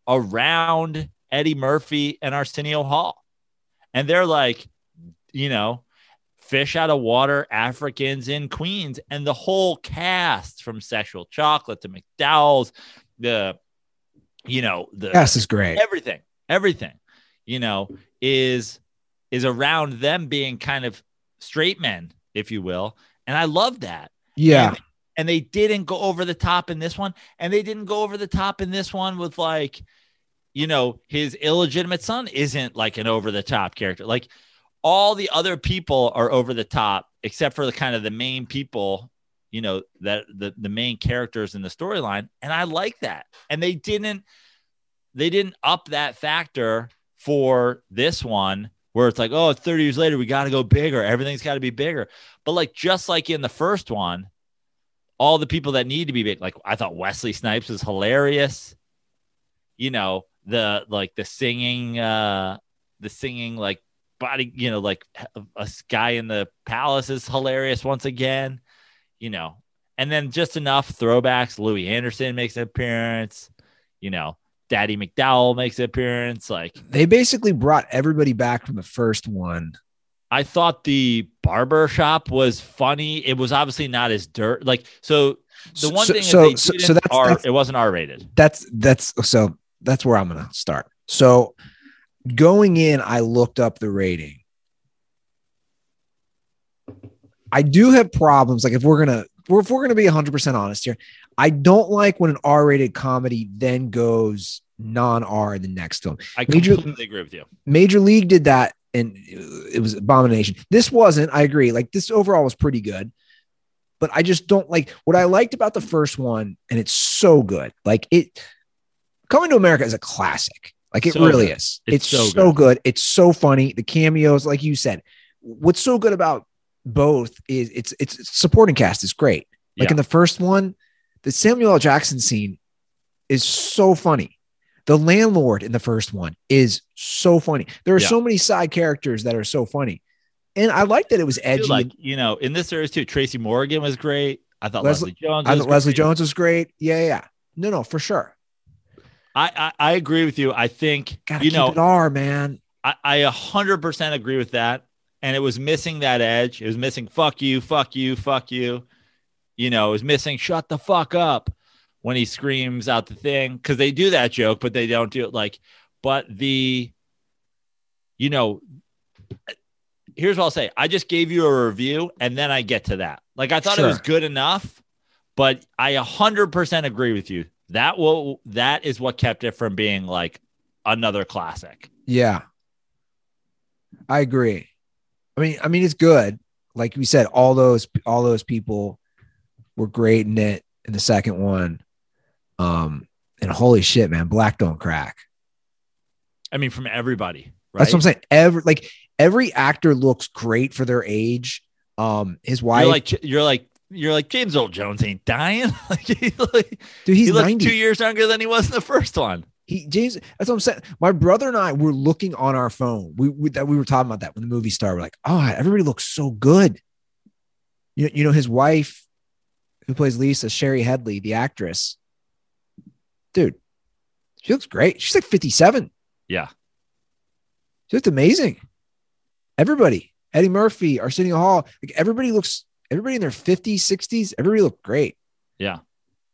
around Eddie Murphy and Arsenio Hall. And they're like, you know, fish out of water Africans in Queens, and the whole cast from Sexual Chocolate to McDowell's, the, you know, the Yes, is great. everything, everything, you know, is is around them being kind of straight men, if you will, and I love that. Yeah, and, and they didn't go over the top in this one, and they didn't go over the top in this one with like, you know, his illegitimate son isn't like an over the top character, like. All the other people are over the top, except for the kind of the main people, you know, that the, the main characters in the storyline. And I like that. And they didn't, they didn't up that factor for this one where it's like, oh, it's thirty years later, we got to go bigger. Everything's got to be bigger. But like, just like in the first one, all the people that need to be big, like I thought Wesley Snipes was hilarious. You know, the, like the singing, uh, the singing, like, body, you know, like a guy in the palace is hilarious once again, you know, and then just enough throwbacks. Louis Anderson makes an appearance, you know, Daddy McDowell makes an appearance. Like they basically brought everybody back from the first one. I thought the barber shop was funny. It was obviously not as dirt. Like, so the one so, thing so, is so, they so didn't that's, R, that's it wasn't R rated. That's that's so that's where I'm gonna start. So going in, I looked up the rating. I do have problems. Like if we're gonna, if we're gonna be one hundred percent honest here, I don't like when an R-rated comedy then goes non-R in the next film. I Major, completely agree with you. Major League did that, and it was abomination. This wasn't. I agree. Like this overall was pretty good, but I just don't like what I liked about the first one, and it's so good. Like it, Coming to America is a classic. Like it So really good. is. It's It's, so so, good. good. It's so funny. The cameos, like you said, what's so good about both is it's it's supporting cast is great. Like Yeah. in the first one, the Samuel L. Jackson scene is so funny. The landlord in the first one is so funny. There are Yeah. so many side characters that are so funny. And I like that it was I edgy. feel like, and you know, in this series too, Tracy Morgan was great. I thought Leslie- Leslie, Jones I was thought Leslie great. Jones was great. Yeah, yeah, yeah. No, no, for sure. I, I, I agree with you. I think, Gotta you keep know, it R, man. I, I one hundred percent agree with that. And it was missing that edge. It was missing fuck you, fuck you, fuck you. You know, it was missing shut the fuck up when he screams out the thing. Because they do that joke, but they don't do it like, but the, you know, here's what I'll say. I just gave you a review and then I get to that. Like I thought it was Sure. good enough, but I one hundred percent agree with you. That will, that is what kept it from being like another classic. Yeah. I agree. I mean, I mean, it's good. Like we said, all those all those people were great in it in the second one. Um, and holy shit, man, Black don't crack. I mean, from everybody, right? That's what I'm saying. Every like every actor looks great for their age. Um, his wife, You're like, you're like, you're like James Earl Jones ain't dying. Like, he, like, dude, he's he looks ninety. two years younger than he was in the first one. He James. That's what I'm saying. My brother and I were looking on our phone. We, we that we were talking about that when the movie started. We're like, oh, everybody looks so good. You you know his wife, who plays Lisa, Sherry Headley, the actress. Dude, she looks great. She's like fifty-seven. Yeah. She looked amazing. Everybody, Eddie Murphy, Arsenio Hall, like everybody looks. Everybody in their fifties, sixties. Everybody looked great. Yeah.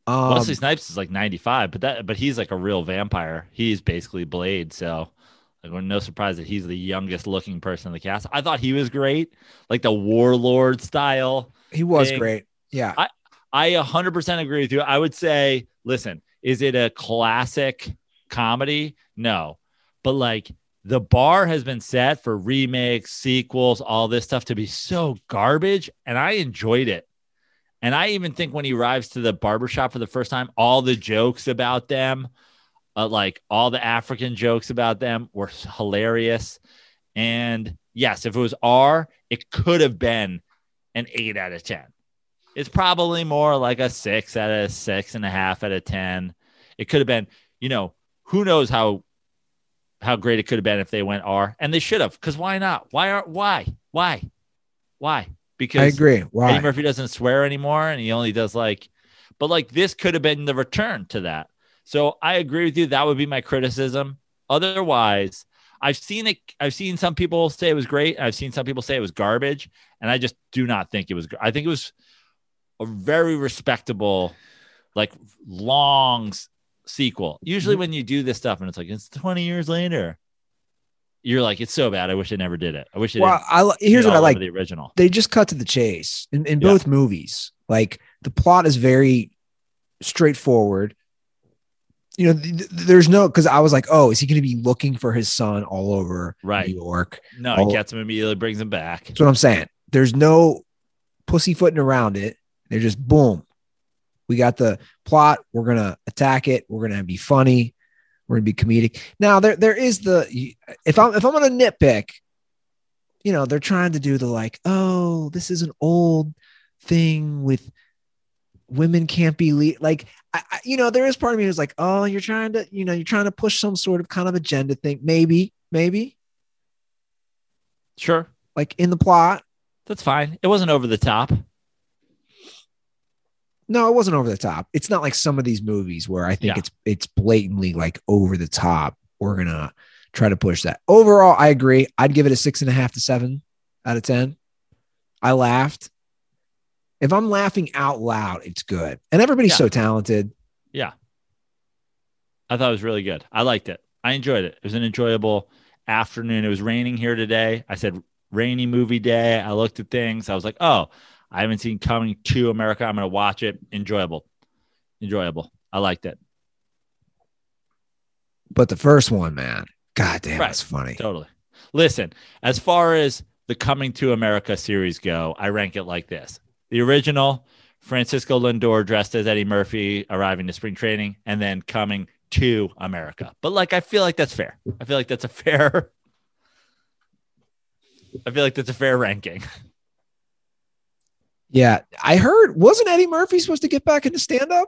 Um, Wesley Snipes is like ninety-five, but that but he's like a real vampire. He's basically Blade, so like we're no surprise that he's the youngest looking person in the cast. I thought he was great, like the warlord style. he was thing. great. Yeah. I I one hundred percent agree with you. I would say, listen, is it a classic comedy? No, but like the bar has been set for remakes, sequels, all this stuff to be so garbage, and I enjoyed it. And I even think when he arrives to the barbershop for the first time, all the jokes about them, uh, like all the African jokes about them were hilarious. And yes, if it was R, it could have been an eight out of ten. It's probably more like a six out of six and a half out of ten. It could have been, you know, who knows how how great it could have been if they went R, and they should have. Because why not? Why are why why why? Because I agree. Why? Eddie Murphy doesn't swear anymore, and he only does like, but like this could have been the return to that. So I agree with you. That would be my criticism. Otherwise, I've seen it. I've seen some people say it was great. I've seen some people say it was garbage, and I just do not think it was. I think it was a very respectable, like long sequel. Usually when you do this stuff and it's like it's twenty years later, you're like, it's so bad. I wish I never did it. I wish it. Well, I here's what I like. The original. They just cut to the chase in, in Yeah. both movies. Like the plot is very straightforward. You know, th- th- there's no because I was like, oh, is he going to be looking for his son all over Right. New York? No, all- he gets him immediately, brings him back. That's what I'm saying. There's no pussyfooting around it. They're just boom. We got the plot. We're gonna attack it. We're gonna be funny. We're gonna be comedic. Now there, there is the if I'm if I'm gonna nitpick, you know, they're trying to do the like, oh, this is an old thing with women can't be lead. Like, I, I, you know, there is part of me who's like, oh, you're trying to, you know, you're trying to push some sort of kind of agenda thing. Maybe, maybe Sure, like in the plot. that's fine. It wasn't over the top. No, it wasn't over the top. It's not like some of these movies where I think Yeah. it's it's blatantly like over the top. We're gonna try to push that. Overall, I agree. I'd give it a six and a half to seven out of ten. I laughed. If I'm laughing out loud, it's good. And everybody's Yeah. so talented. Yeah. I thought it was really good. I liked it. I enjoyed it. It was an enjoyable afternoon. It was raining here today. I said rainy movie day. I looked at things. I was like, oh, I haven't seen Coming to America. I'm going to watch it. Enjoyable. Enjoyable. I liked it. But the first one, man, God damn, Right. that's funny. Totally. Listen, as far as the Coming to America series go, I rank it like this. The original, Francisco Lindor dressed as Eddie Murphy arriving to spring training, and then Coming to America. But like, I feel like that's fair. I feel like that's a fair. I feel like that's a fair ranking. Yeah. I heard, wasn't Eddie Murphy supposed to get back into stand-up?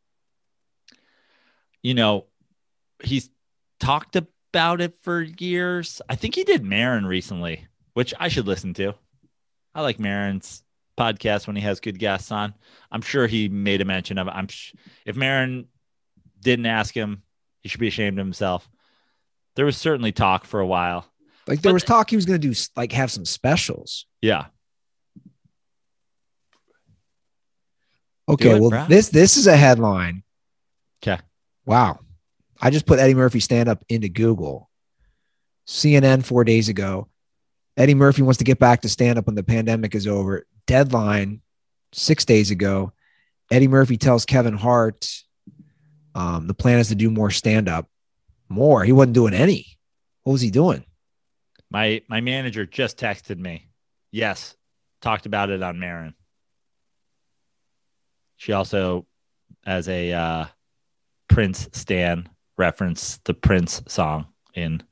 You know, he's talked about it for years. I think he did Marin recently, which I should listen to. I like Marin's podcast when he has good guests on. I'm sure he made a mention of it. I'm sh- if Marin didn't ask him, he should be ashamed of himself. There was certainly talk for a while. Like there But- was talk he was going to do like have some specials. Yeah. Okay, Do it, well, bro. this this is a headline. Okay. Wow. I just put Eddie Murphy stand-up into Google. C N N four days ago. Eddie Murphy wants to get back to stand-up when the pandemic is over. Deadline six days ago. Eddie Murphy tells Kevin Hart um, the plan is to do more stand-up. More. He wasn't doing any. What was he doing? My my manager just texted me. Yes. Talked about it on Marin. She also, as a uh, Prince stan, referenced the Prince song in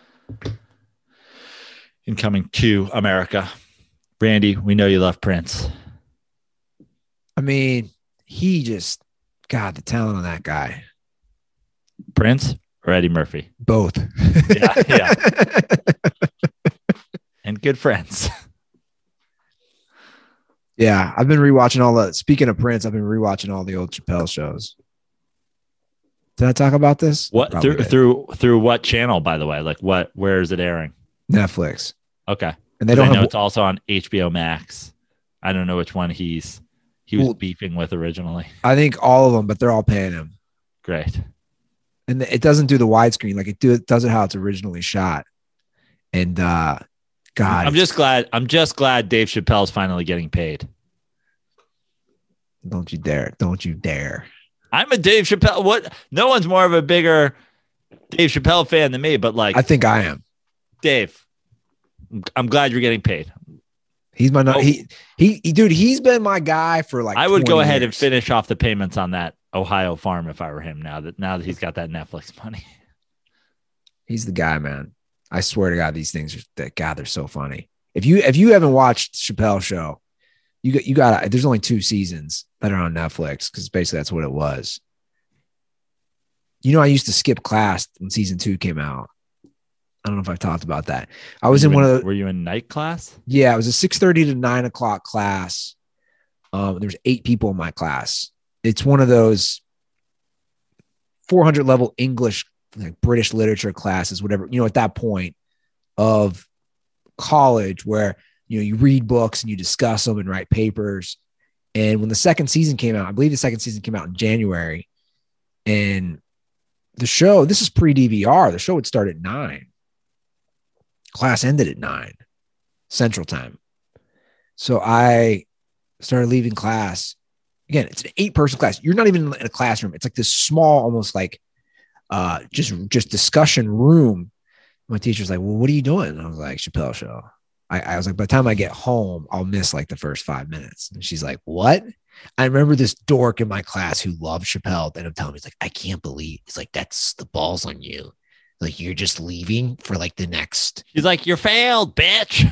in Coming to America. Randy, we know you love Prince. I mean, he just, God, the talent on that guy. Prince or Eddie Murphy? Both. Yeah, yeah. And good friends. Yeah, I've been rewatching all the. Speaking of Prince, I've been rewatching all the old Chappelle shows. Did I talk about this? What Probably through did. through through what channel, by the way? Like what? Where is it airing? Netflix? Okay, And they they don't I know have. it's also on H B O Max. I don't know which one he's he was Well- beefing with originally. I think all of them, but they're all paying him. Great. And it doesn't do the widescreen like it do it does it how it's originally shot. And uh God, I'm it's- just glad. I'm just glad Dave Chappelle's finally getting paid. don't you dare, don't you dare. I'm a Dave Chappelle. What? No one's more of a bigger Dave Chappelle fan than me, but like I think I am. Dave, I'm glad you're getting paid. He's my Oh. he, he he dude. He's been my guy for like. I would go twenty ahead and years. finish off the payments on that Ohio farm if I were him. Now that now that he's got that Netflix money. He's the guy, man. I swear to God, these things are that God, they're so funny. If you if you haven't watched Chappelle Show, you got you got. There's only two seasons that are on Netflix because basically that's what it was. You know, I used to skip class when season two came out. I don't know if I've talked about that. I was Were in you one of the Were you in night class? yeah, it was a six thirty to nine o'clock class. Um, there was eight people in my class. It's one of those four hundred level English, like British literature classes, whatever, you know, at that point of college where, you know, you read books and you discuss them and write papers. And when the second season came out, I believe the second season came out in January, and the show, this is pre-D V R, the show would start at nine. Class ended at nine Central Time. So I started leaving class. Again, it's an eight-person class. You're not even in a classroom. It's like this small, almost like uh, just, just discussion room. My teacher's like, well, what are you doing? And I was like, Chappelle Show. I, I was like, by the time I get home, I'll miss like the first five minutes. And she's like, what? I remember this dork in my class who loved Chappelle. And I'm telling me, he's like, I can't believe. He's like, that's the balls on you. Like, you're just leaving for like the next. He's like, you're failed, bitch.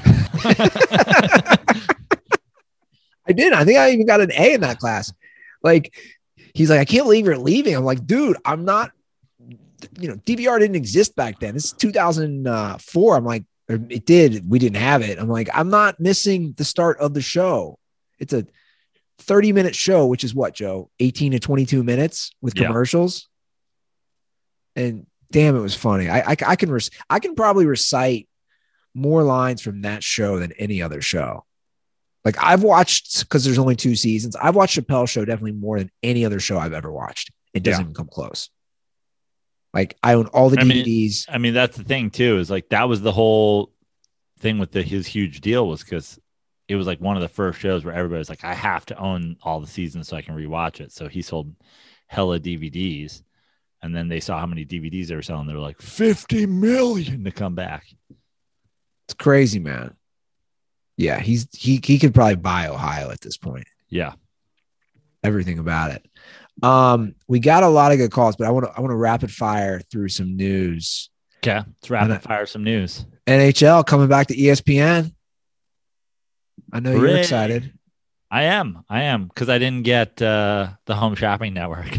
I did. I think I even got an A in that class. Like, he's like, I can't believe you're leaving. I'm like, dude, I'm not, you know, D V R didn't exist back then. This is two thousand four. I'm like, or it did. We didn't have it. I'm like, I'm not missing the start of the show. It's a thirty minute show, which is what, Joe? eighteen to twenty-two minutes with Yeah. commercials. And damn, it was funny. I, I, I can, rec- I can probably recite more lines from that show than any other show. Like, I've watched, because there's only two seasons, I've watched Chappelle Show definitely more than any other show I've ever watched. It doesn't Yeah. even come close. Like, I own all the I mean, D V Ds. I mean, that's the thing too, is like that was the whole thing with the his huge deal was because it was like one of the first shows where everybody was like, I have to own all the seasons so I can rewatch it. So he sold hella D V Ds. And then they saw how many D V Ds they were selling. They were like fifty million to come back. It's crazy, man. Yeah, he's he he could probably buy Ohio at this point. Yeah. Everything about it. Um, we got a lot of good calls, but I want to I want to rapid fire through some news. Okay. Let's rapid fire some news. N H L coming back to E S P N. I know you're Hooray. excited. I am. I am. Because I didn't get uh, the home shopping network.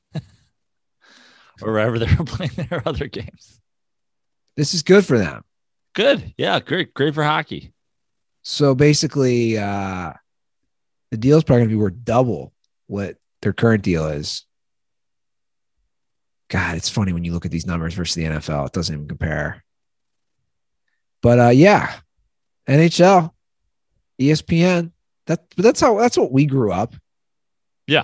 Or wherever they were playing their other games. This is good for them. Good. Yeah, great. Great for hockey. So basically, uh, the deal is probably going to be worth double what their current deal is. God, it's funny when you look at these numbers versus the N F L. It doesn't even compare. But uh, yeah, N H L, E S P N. That, but that's how that's what we grew up. Yeah.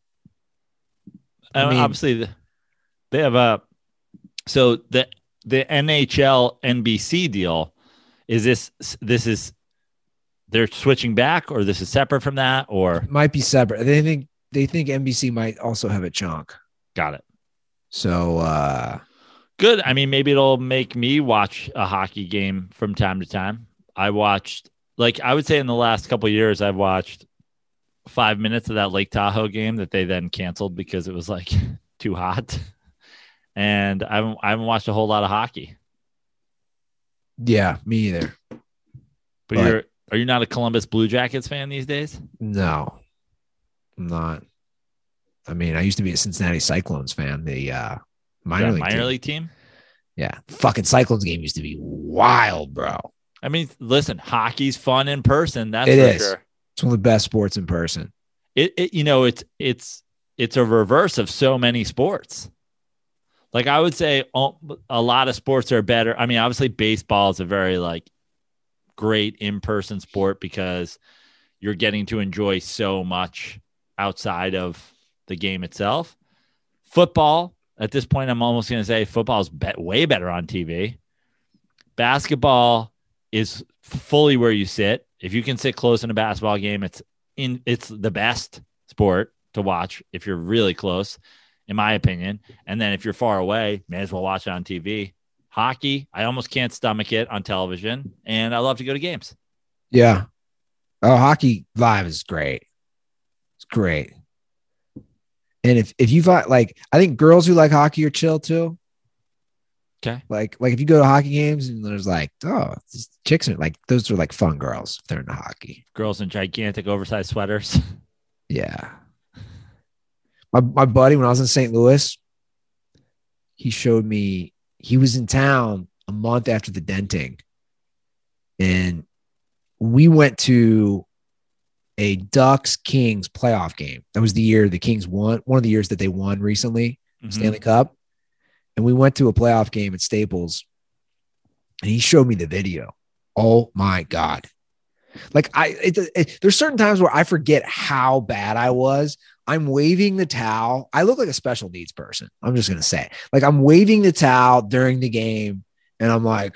I And mean- obviously, the, they have a so the the N H L N B C deal is this this is they're switching back, or this is separate from that, or Might be separate. They think they think N B C might also have a chunk. got it. So uh, Good. I mean, maybe it'll make me watch a hockey game from time to time. I watched, like, I would say in the last couple of years, I've watched five minutes of that Lake Tahoe game that they then canceled because it was like too hot. And I haven't, I haven't watched a whole lot of hockey. yeah, me either. But But- you're, are you not a Columbus Blue Jackets fan these days? No, I'm not. I mean, I used to be a Cincinnati Cyclones fan. The uh, minor Yeah, league minor team. league team? Yeah, fucking Cyclones game used to be wild, bro. I mean, listen, hockey's fun in person. That's It for is. sure. It's one of the best sports in person. It, it, you know, it's it's it's a reverse of so many sports. Like I would say, oh, a lot of sports are better. I mean, obviously, baseball is a very like great in-person sport because you're getting to enjoy so much outside of the game itself. Football, at this point, I'm almost going to say football is be- way better on T V. Basketball is fully where you sit. If you can sit close in a basketball game, it's in it's the best sport to watch if you're really close, in my opinion. And then if you're far away, may as well watch it on T V. Hockey, I almost can't stomach it on television, and I love to go to games. Yeah. Oh, hockey live is great. It's great. And if if you find like, I think girls who like hockey are chill too. Okay. Like like if you go to hockey games and there's like, oh, these chicks are like, those are like fun girls if they're into hockey. Girls in gigantic oversized sweaters. Yeah. My my buddy, when I was in Saint Louis, he showed me, he was in town a month after the denting. And we went to a Ducks Kings playoff game. That was the year the Kings won, one of the years that they won recently, mm-hmm. Stanley Cup. And we went to a playoff game at Staples, and he showed me the video. Oh my God. Like I, it, it, there's certain times where I forget how bad I was. I'm waving the towel. I look like a special needs person. I'm just going to say, like, I'm waving the towel during the game, and I'm like,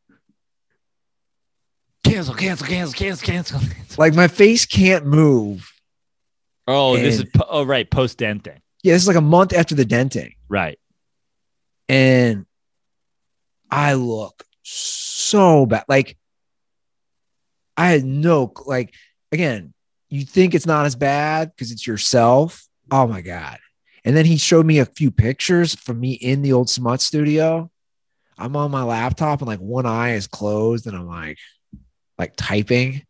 cancel, cancel, cancel, cancel, cancel. cancel. Like my face can't move. Oh, and, this is, po- oh, right. Post denting. Yeah. This is like a month after the denting. Right. And I look so bad. Like I had no, like, again, you think it's not as bad because it's yourself. Oh my God. And then he showed me a few pictures from me in the old smut studio. I'm on my laptop and like one eye is closed and I'm like, like typing.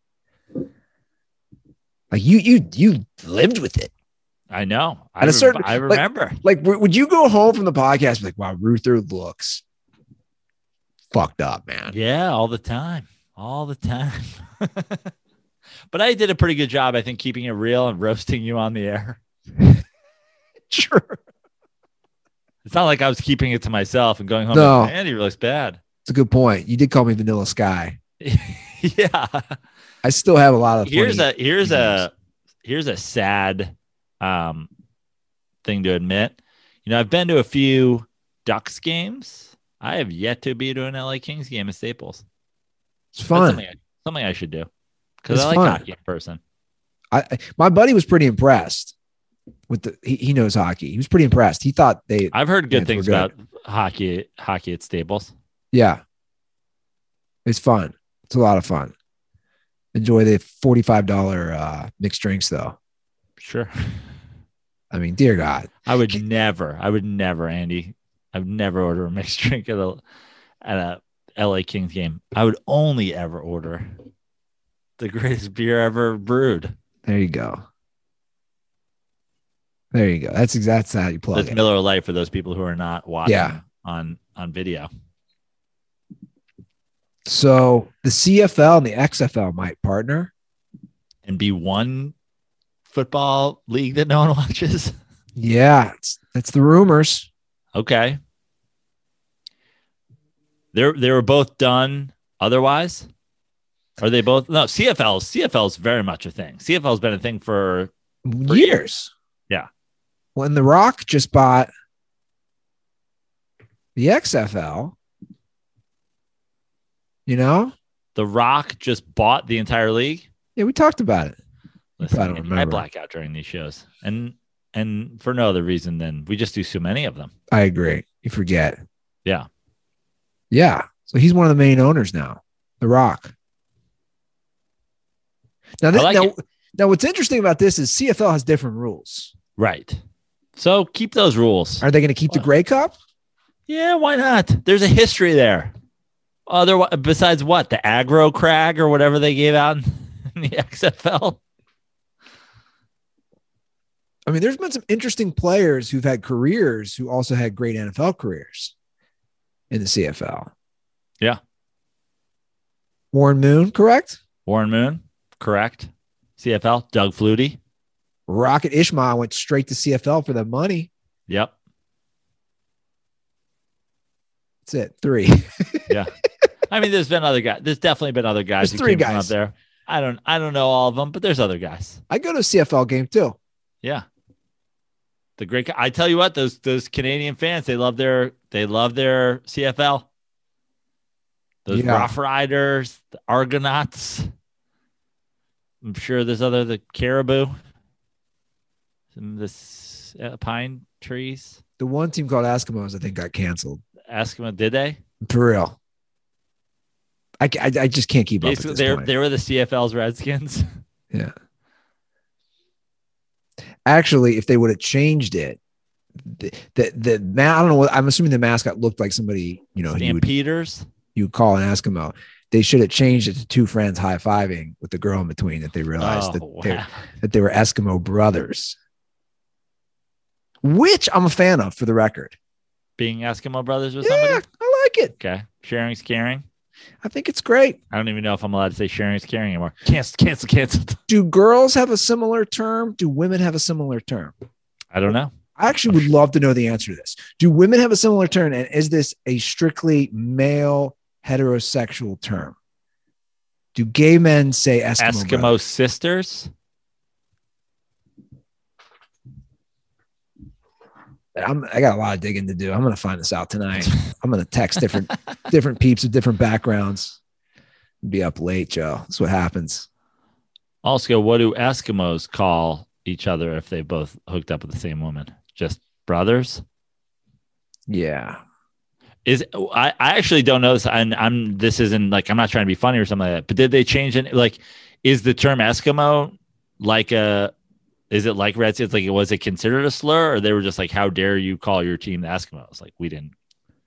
Like you, you, you lived with it. I know. I, At a certain, I remember. Like, like, would you go home from the podcast and be like, wow, Ruther looks fucked up, man? Yeah, all the time. All the time. But I did a pretty good job, I think, keeping it real and roasting you on the air. Sure. It's not like I was keeping it to myself and going home. No. Like, Andy looks bad. It's a good point. You did call me Vanilla Sky. Yeah. I still have a lot of here's funny a here's games. a here's a sad um thing to admit. You know, I've been to a few Ducks games. I have yet to be to an L A Kings game at Staples. It's fun. Something I, something I should do because It's I like fun. hockey in person. I, I my buddy was pretty impressed with the he, he knows hockey. He was pretty impressed. He thought they I've heard good fans were things good. about hockey hockey at Staples. Yeah. It's fun. It's a lot of fun. Enjoy the forty-five dollars uh, mixed drinks though. Sure. I mean, dear God. I would never, I would never, Andy. I would never order a mixed drink at a at a L A Kings game. I would only ever order the greatest beer ever brewed. There you go. There you go. That's exactly how you plug That's it. Miller Lite for those people who are not watching Yeah. on on video. So the C F L and the X F L might partner. And be one football league that no one watches. Yeah, it's, that's the rumors. Okay. They're they were both done otherwise. Are they both? No, C F L. C F L is very much a thing. C F L has been a thing for, for years. years. Yeah. When The Rock just bought the X F L, you know? The Rock just bought the entire league. Yeah, we talked about it. Listen, I don't I remember. black out during these shows, and and for no other reason than we just do so many of them. I agree. You forget. Yeah. Yeah. So he's one of the main owners now, The Rock. Now, this, I like now, it. now, what's interesting about this is C F L has different rules. Right. So keep those rules. Are they going to keep the Grey Cup? Yeah, why not? There's a history there. Other besides what the aggro crag or whatever they gave out in the X F L. I mean, there's been some interesting players who've had careers who also had great N F L careers in the C F L. Yeah. Warren Moon, correct? Warren Moon, correct. C F L, Doug Flutie. Rocket Ishmael went straight to C F L for the money. Yep. That's it. Three. Yeah. I mean, there's been other guys. There's definitely been other guys There's who three came from guys. up there. I don't I don't know all of them, but there's other guys. I go to a C F L game too. Yeah. The great. I tell you what, those those Canadian fans, they love their they love their C F L. Those Yeah. Rough Riders, the Argonauts. I'm sure there's other the Caribou, and the uh, pine trees. The one team called Eskimos, I think, got canceled. Eskimo, did they? For real. I, I, I just can't keep up at this they point. they were the C F L's Redskins. Yeah. Actually, if they would have changed it, the the, the ma- I don't know what I'm assuming the mascot looked like somebody, you know, you would, Stampeders. you would call an Eskimo. They should have changed it to two friends high fiving with the girl in between that they realized Oh, that, wow. they, that they were Eskimo brothers, which I'm a fan of, for the record. Being Eskimo brothers with Yeah, somebody. I like it. Okay, sharing's caring. I think it's great. I don't even know if I'm allowed to say sharing's caring anymore. Cancel, cancel, cancel. Do girls have a similar term? Do women have a similar term? I don't know. I actually would love to know the answer to this. Do women have a similar term? And is this a strictly male heterosexual term? Do gay men say Eskimo? Eskimo brothers? sisters. I'm, I got a lot of digging to do. I'm going to find this out tonight. I'm going to text different different peeps with different backgrounds. Be up late, Joe. That's what happens. Also, what do Eskimos call each other if they both hooked up with the same woman? Just brothers? Yeah. Is I, I actually don't know this. And I'm this isn't like I'm not trying to be funny or something like that. But did they change it? Like, is the term Eskimo like a? Is it like Red It's like was it considered a slur, or they were just like, "How dare you call your team the Eskimos?" Like we didn't.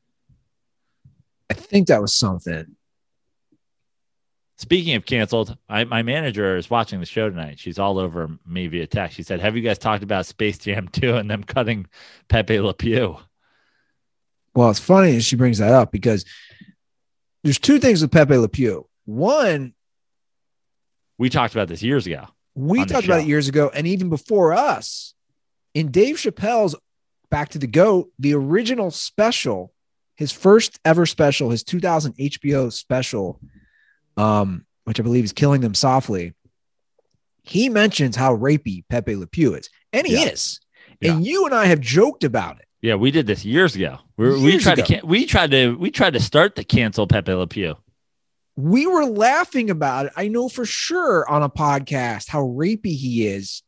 I think that was something. Speaking of canceled, I, my manager is watching the show tonight. She's all over me via text. She said, "Have you guys talked about Space Jam two and them cutting Pepe Le Pew?" Well, it's funny that she brings that up because there's two things with Pepe Le Pew. One, We talked about this years ago. we on the talked about show. it years ago, and even before us, in Dave Chappelle's Back to the GOAT, the original special, his first ever special, his two thousand H B O special, um, which I believe is Killing Them Softly, he mentions how rapey Pepe Le Pew is, and he Yeah. is. Yeah. And you and I have joked about it. Yeah, we did this years ago. We, we Years tried ago. to can- we tried to we tried to start the cancel Pepe Le Pew. We were laughing about it. I know for sure on a podcast how rapey he is.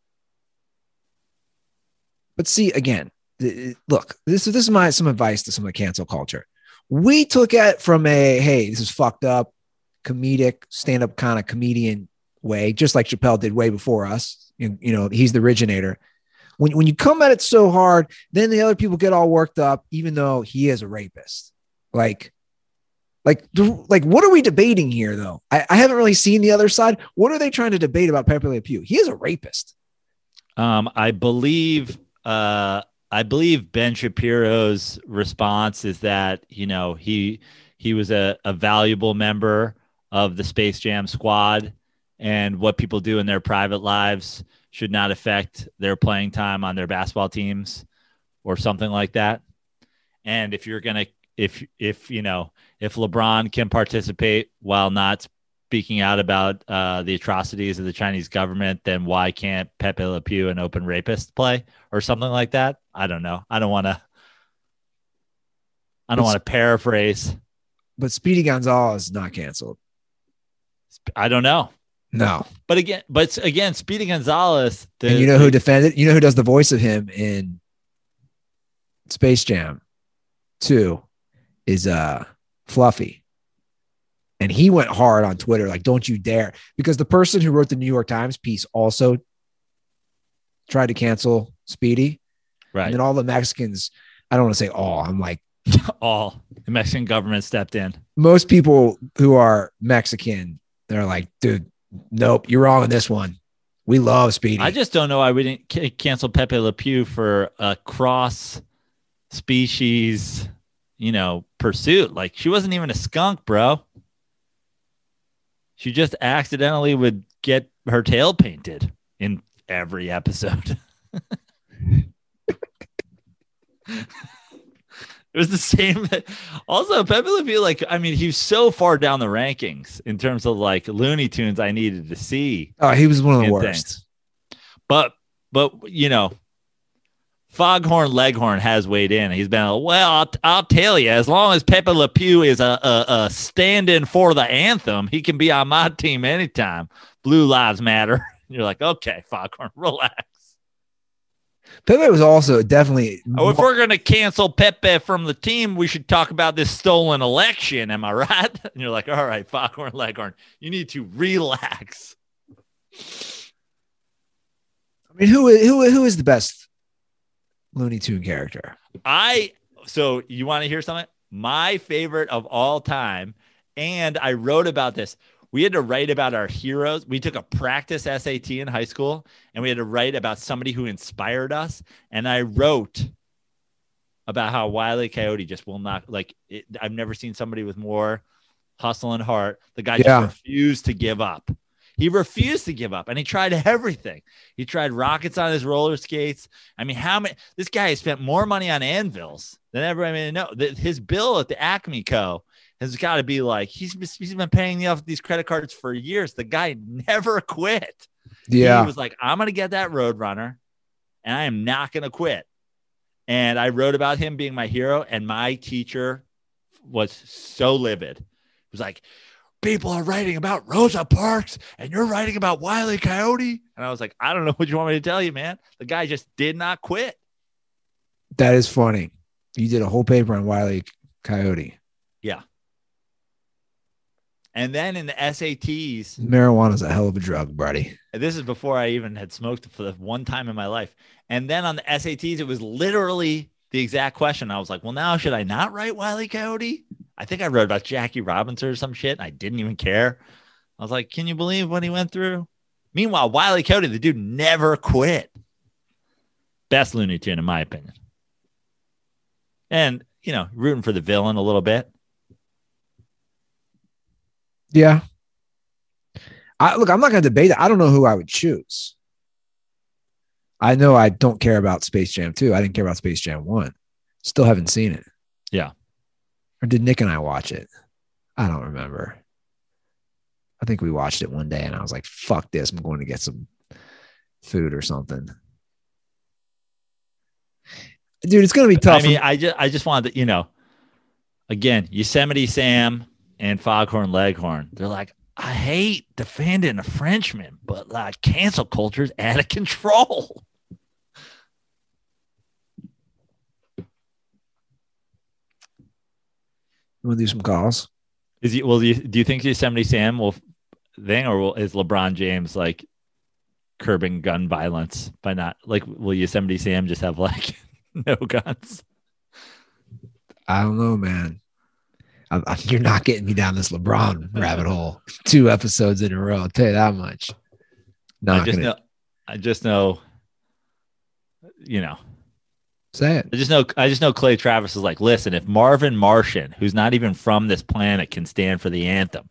But see, again, th- look, this is this is my some advice to some of the cancel culture. We took it from a hey, this is fucked up, comedic, stand-up kind of comedian way, just like Chappelle did way before us. You, you know, he's the originator. When when you come at it so hard, then the other people get all worked up, even though he is a rapist. Like, like, like, what are we debating here, though? I, I haven't really seen the other side. What are they trying to debate about Pepe Le Pew? He is a rapist. Um, I believe uh, I believe Ben Shapiro's response is that you know he he was a, a valuable member of the Space Jam squad, and what people do in their private lives should not affect their playing time on their basketball teams or something like that. And if you're gonna if if you know if LeBron can participate while not speaking out about uh, the atrocities of the Chinese government, then why can't Pepe Le Pew, an open rapist, play or something like that? I don't know. I don't want to. I don't want to paraphrase. But Speedy Gonzalez is not canceled. I don't know. No. But again, but again, Speedy Gonzalez. The, And you know who defended? You know who does the voice of him in Space Jam two is uh Fluffy. And he went hard on Twitter, like, don't you dare. Because the person who wrote the New York Times piece also tried to cancel Speedy. right? And then all the Mexicans, I don't want to say all, I'm like, All the Mexican government stepped in. most people who are Mexican, they're like, dude, nope, you're wrong on this one. We love Speedy. I just don't know why we didn't c- cancel Pepe Le Pew for a cross species, you know, pursuit. Like she wasn't even a skunk, bro. She just accidentally would get her tail painted in every episode. It was the same. Also, Pepe Le Pew, like, I mean, he was so far down the rankings in terms of like Looney Tunes I needed to see. oh, he was one of the in worst. things. But but you know, Foghorn Leghorn has weighed in. He's been, well, I'll, I'll tell you, as long as Pepe Le Pew is a, a, a stand-in for the anthem, he can be on my team anytime. Blue Lives Matter. You're like, okay, Foghorn, relax. Pepe was also definitely. Oh, if we're going to cancel Pepe from the team, we should talk about this stolen election. Am I right? And you're like, all right, Foghorn Leghorn, you need to relax. I mean, who who who is the best Looney Tune character? I so you want to hear something? My favorite of all time, and I wrote about this. We had to write about our heroes. We took a practice S A T in high school, and we had to write about somebody who inspired us. And I wrote about how Wile E. Coyote just will not like. It, I've never seen somebody with more hustle and heart. The guy just Yeah. refused to give up. He refused to give up, and he tried everything. He tried rockets on his roller skates. I mean, how many? This guy has spent more money on anvils than ever. I mean, no, the, his bill at the Acme Co. has got to be like he's he's been paying off these credit cards for years. The guy never quit. Yeah, He was like, I'm gonna get that Roadrunner, and I am not gonna quit. And I wrote about him being my hero, and my teacher was so livid. He was like, people are writing about Rosa Parks and you're writing about Wile E. Coyote. And I was like, I don't know what you want me to tell you, man. The guy just did not quit. that is funny. You did a whole paper on Wile E. Coyote. Yeah. And then in the S A Ts, Marijuana is a hell of a drug, buddy. this is before I even had smoked for the one time in my life. And then on the S A Ts, it was literally the exact question. I was like, well, now should I not write Wile E. Coyote? I think I wrote about Jackie Robinson or some shit. And I didn't even care. I was like, can you believe what he went through? Meanwhile, Wile E. Coyote, the dude never quit. Best Looney Tune, in my opinion. And, you know, rooting for the villain a little bit. Yeah. I look, I'm not going to debate it. I don't know who I would choose. I know I don't care about Space Jam two. I didn't care about Space Jam one. Still haven't seen it. Yeah. Or did Nick and I watch it? I don't remember. I think we watched it one day and I was like, fuck this. I'm going to get some food or something. Dude, it's going to be tough. I mean, I just, I just wanted to, you know, again, Yosemite Sam and Foghorn Leghorn, they're like, I hate defending a Frenchman, but like cancel culture's out of control. You want to do some calls? Is he, well, you, do you think Yosemite Sam will thing, or will, is LeBron James like curbing gun violence by not like, will Yosemite Sam just have like no guns? I don't know, man. I, I, you're not getting me down this LeBron rabbit hole two episodes in a row. I'll tell you that much. Not I just gonna know, I just know, you know, say it. I just know, I just know Clay Travis is like, listen, if Marvin Martian, who's not even from this planet, can stand for the anthem,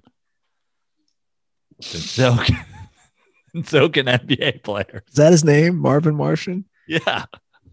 then so can, and so can N B A players. Is that his name? Marvin Martian? Yeah.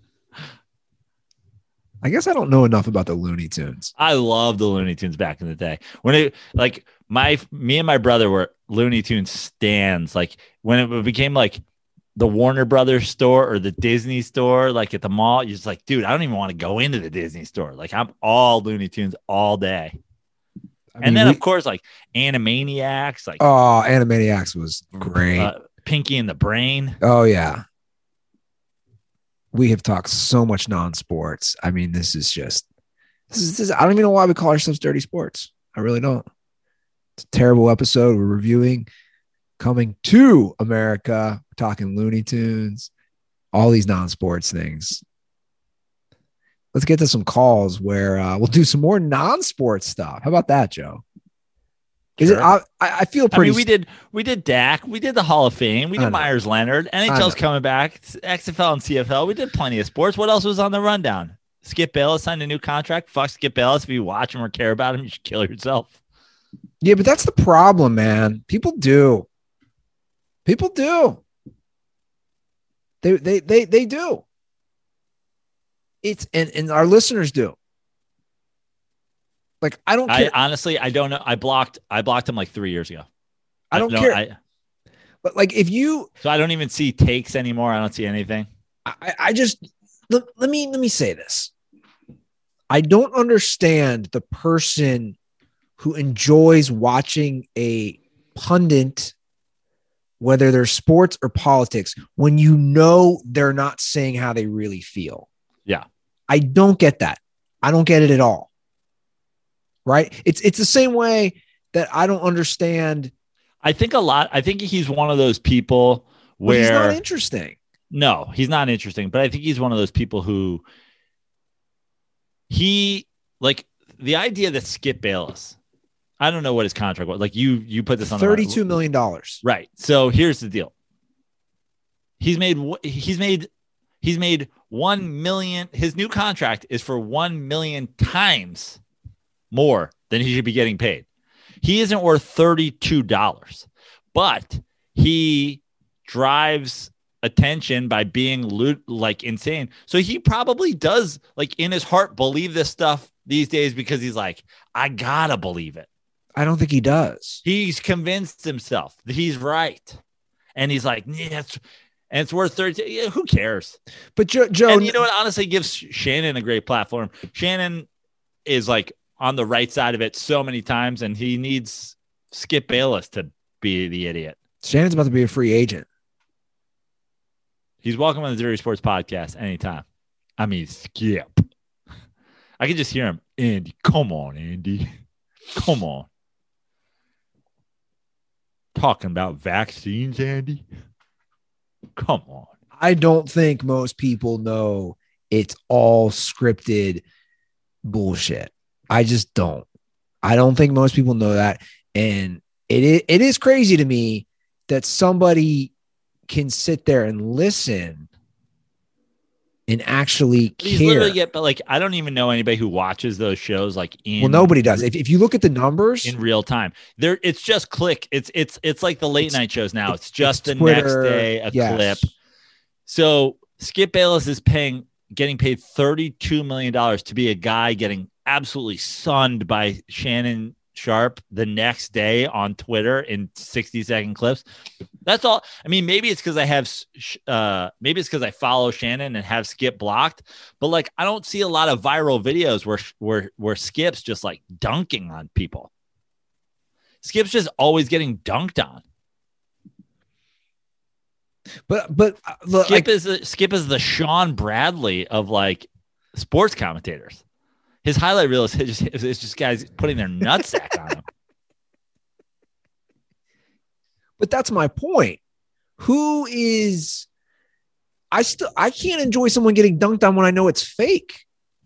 I guess I don't know enough about the Looney Tunes. I love the Looney Tunes back in the day. When it like my me and my brother were Looney Tunes stans. Like when it became like the Warner Brothers store or the Disney store, like at the mall, you're just like, dude, I don't even want to go into the Disney store. Like I'm all Looney Tunes all day. I mean, and then we, of course, like Animaniacs, like oh, Animaniacs was great. uh, Pinky and the Brain. Oh yeah. We have talked so much non-sports. I mean, this is just, this is, this is, I don't even know why we call ourselves Dirty Sports. I really don't. It's a terrible episode. We're reviewing Coming to America. We're talking Looney Tunes, all these non-sports things. Let's get to some calls where uh, we'll do some more non-sports stuff. How about that, Joe? Is Sure. it? I, I feel I pretty. mean, we did we did Dak, we did the Hall of Fame, we I did know. Myers Leonard, N H L's know. coming back, X F L and C F L. We did plenty of sports. What else was on the rundown? Skip Bayless signed a new contract. Fuck Skip Bayless. If you watch him or care about him, you should kill yourself. Yeah, but that's the problem, man. People do. People do. They they they they do. It's and, and our listeners do. Like I don't I care. honestly, I don't know. I blocked I blocked him like three years ago. I don't no, care. I, But like, if you, So I don't even see takes anymore. I don't see anything. I, I just let, let me let me say this. I don't understand the person who enjoys watching a pundit, whether they're sports or politics, when you know they're not saying how they really feel. Yeah. I don't get that. I don't get it at all. Right? It's it's the same way that I don't understand. I think a lot. I think he's one of those people where Well, he's not interesting. No, he's not interesting, but I think he's one of those people who he like the idea that Skip Bayless, I don't know what his contract was. Like you, you put this on thirty-two million dollars. Right. So here's the deal. He's made, he's made, he's made one million. His new contract is for one million times more than he should be getting paid. He isn't worth thirty-two dollars, but he drives attention by being loot like insane. So he probably does, like in his heart, believe this stuff these days because he's like, I gotta believe it. I don't think he does. He's convinced himself that he's right, and he's like, yeah, it's, and it's worth thirty. Yeah, who cares? But Joe, Joe, and you know what? Honestly, gives Shannon a great platform. Shannon is like on the right side of it so many times, and he needs Skip Bayless to be the idiot. Shannon's about to be a free agent. He's welcome on the Dirty Sports Podcast anytime. I mean, Skip. I can just hear him. Andy, come on, Andy. Come on. Talking about vaccines, Andy. Come on. I don't think most people know it's all scripted bullshit. I just don't. I don't think most people know that. And it is, it is crazy to me that somebody can sit there and listen and actually He's care. literally get, but like, I don't even know anybody who watches those shows like in well, nobody does. If, if you look at the numbers in real time, there it's just click. It's it's it's like the late night shows now. It's, it's just it's the Twitter, next day a yes. clip. So Skip Bayless is paying getting paid thirty-two million dollars to be a guy getting absolutely sunned by Shannon Sharpe the next day on Twitter in sixty second clips. That's all. I mean, maybe it's because I have, uh, maybe it's because I follow Shannon and have Skip blocked, but like, I don't see a lot of viral videos where, where, where Skip's just like dunking on people. Skip's just always getting dunked on. But, but uh, look, Skip like, is, the, Skip is the Sean Bradley of like sports commentators. His highlight reel is just, it's just guys putting their nutsack on him. But that's my point. Who is I still I can't enjoy someone getting dunked on when I know it's fake.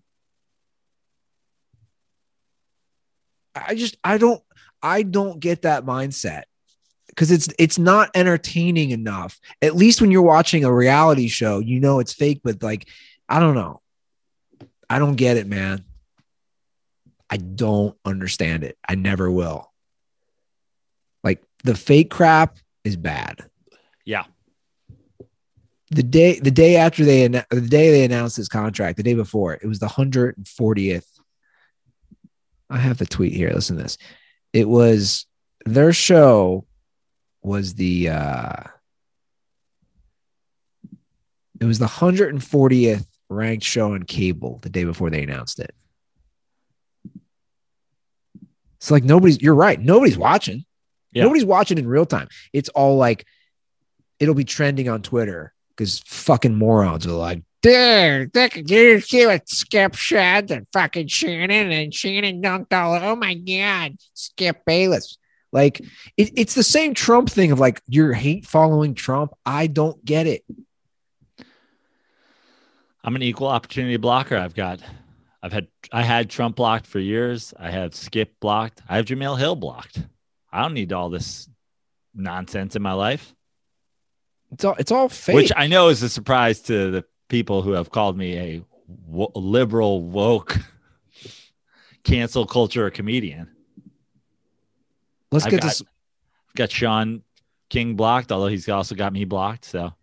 I just I don't I don't get that mindset because it's it's not entertaining enough. At least when you're watching a reality show, you know it's fake, but like I don't know. I don't get it, man. I don't understand it. I never will. Like the fake crap is bad. Yeah. The day, the day after they, the day they announced his contract, the day before, it was the one hundred fortieth. I have the tweet here. Listen to this. It was their show was the, uh, it was the one hundred fortieth ranked show on cable the day before they announced it. It's like nobody's, you're right. Nobody's watching. Yeah. Nobody's watching in real time. It's all like, it'll be trending on Twitter because fucking morons are like, dude, did you see what Skip said and fucking Shannon and Shannon dunked all, oh my God, Skip Bayless. Like, it, it's the same Trump thing of like, you're hate following Trump. I don't get it. I'm an equal opportunity blocker. I've got, I've had, I had Trump blocked for years. I have Skip blocked. I have Jamil Hill blocked. I don't need all this nonsense in my life. It's all, it's all fake. Which I know is a surprise to the people who have called me a w- liberal, woke, cancel culture comedian. Let's I've get got, this. I've got Sean King blocked, although he's also got me blocked. So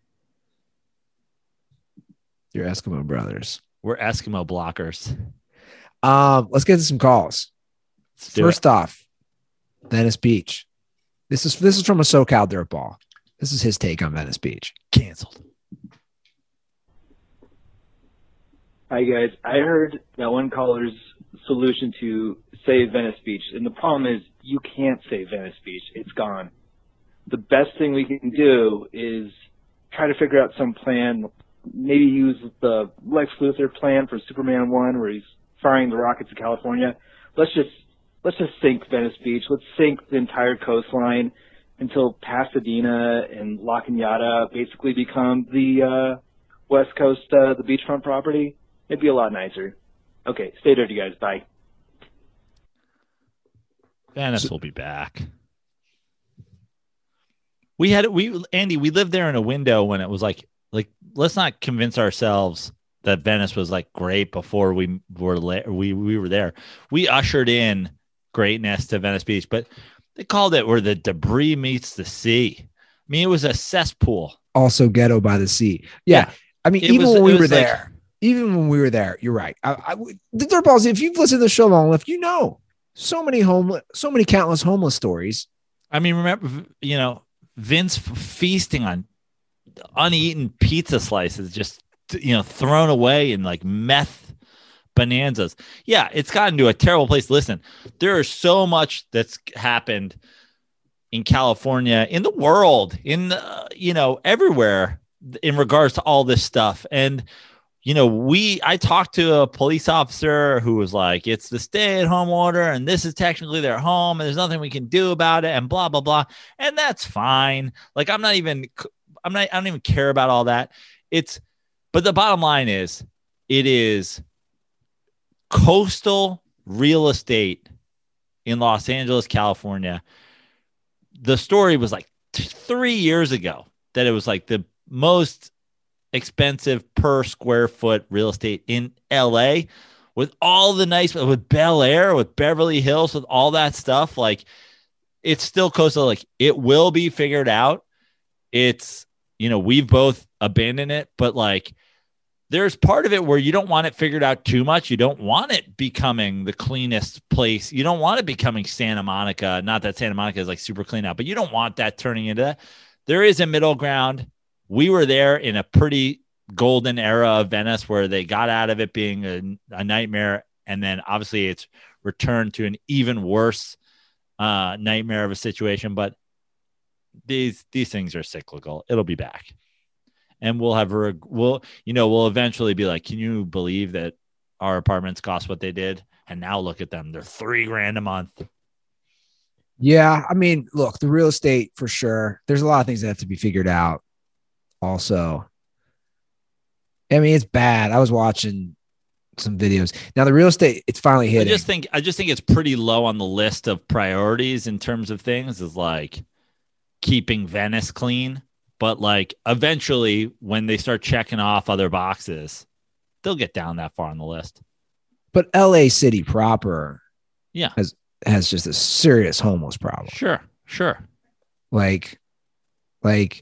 you're Eskimo brothers. We're Eskimo blockers. Um, let's get to some calls. First it. off, Venice Beach. This is this is from a SoCal dirtball. This is his take on Venice Beach. Canceled. Hi, guys. I heard that one caller's solution to save Venice Beach, and the problem is you can't save Venice Beach. It's gone. The best thing we can do is try to figure out some plan, maybe use the Lex Luthor plan for Superman one where he's firing the rockets in California. Let's just let's just sink Venice Beach. Let's sink the entire coastline until Pasadena and La Cañada basically become the uh, West Coast, uh, the beachfront property. It'd be a lot nicer. Okay, stay dirty, guys. Bye. Venice will be back. We had we Andy. We lived there in a window when it was like like. Let's not convince ourselves that Venice was like great before we were we we were there. We ushered in greatness to Venice Beach, but they called it where the debris meets the sea. I mean, it was a cesspool. Also ghetto by the sea. Yeah. yeah. I mean, it even was, when we were like, there, even when we were there, you're right. I, I, the Dirtballs, if you've listened to the show long enough, you know, so many homeless, so many countless homeless stories. I mean, remember, you know, Vince feasting on uneaten pizza slices, just, you know, thrown away in like meth bonanzas. Yeah, it's gotten to a terrible place. Listen, there is so much that's happened in California, in the world, in the, you know, everywhere in regards to all this stuff. And, you know, we, I talked to a police officer who was like, it's the stay at home order and this is technically their home and there's nothing we can do about it and blah, blah, blah. And that's fine. Like, I'm not even, I'm not, I don't even care about all that. It's, but the bottom line is it is coastal real estate in Los Angeles, California. The story was like t- three years ago that it was like the most expensive per square foot real estate in L A with all the nice, with Bel Air, with Beverly Hills, with all that stuff. Like, it's still coastal. Like, it will be figured out. It's, you know, we've both abandoned it, but like, there's part of it where you don't want it figured out too much. You don't want it becoming the cleanest place. You don't want it becoming Santa Monica. Not that Santa Monica is like super clean out, but you don't want that turning into that. There is a middle ground. We were there in a pretty golden era of Venice where they got out of it being a, a nightmare. And then obviously it's returned to an even worse uh, nightmare of a situation. But these, these things are cyclical. It'll be back. And we'll have, a, we'll, you know, we'll eventually be like, can you believe that our apartments cost what they did? And now look at them. They're three grand a month. Yeah. I mean, look, the real estate for sure. There's a lot of things that have to be figured out also. I mean, it's bad. I was watching some videos. Now the real estate, it's finally hitting. I just think, I just think it's pretty low on the list of priorities in terms of things is like keeping Venice clean. But like eventually when they start checking off other boxes, they'll get down that far on the list. But L A City proper yeah, has, has just a serious homeless problem. Sure. Sure. Like, like,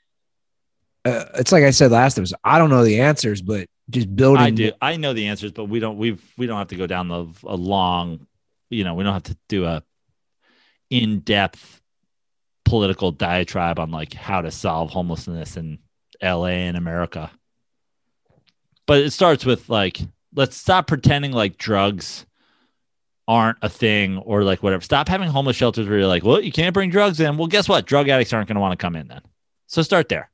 uh, it's like I said last time, I don't know the answers, but just building. I do. I know the answers, but we don't, we've, we don't have to go down the, a long, you know, we don't have to do a in-depth political diatribe on like how to solve homelessness in L A and America. But it starts with like, let's stop pretending like drugs aren't a thing or like whatever. Stop having homeless shelters where you're like, well, you can't bring drugs in. Well, guess what? Drug addicts aren't going to want to come in then. So start there.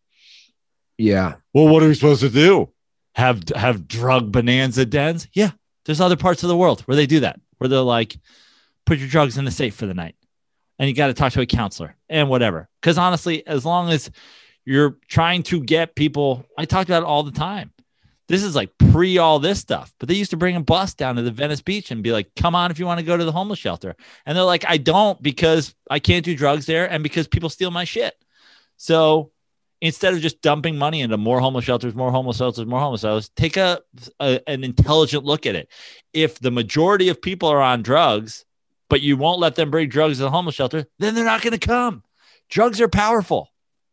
Yeah. Well, what are we supposed to do? Have, have drug bonanza dens? Yeah. There's other parts of the world where they do that, where they're like, put your drugs in the safe for the night. And you got to talk to a counselor and whatever. Because honestly, as long as you're trying to get people, I talk about it all the time. This is like pre all this stuff, but they used to bring a bus down to the Venice Beach and be like, come on, if you want to go to the homeless shelter. And they're like, I don't, because I can't do drugs there. And because people steal my shit. So instead of just dumping money into more homeless shelters, more homeless shelters, more homeless shelters, take a, a an intelligent look at it. If the majority of people are on drugs, but you won't let them bring drugs to the homeless shelter, then they're not going to come. Drugs are powerful.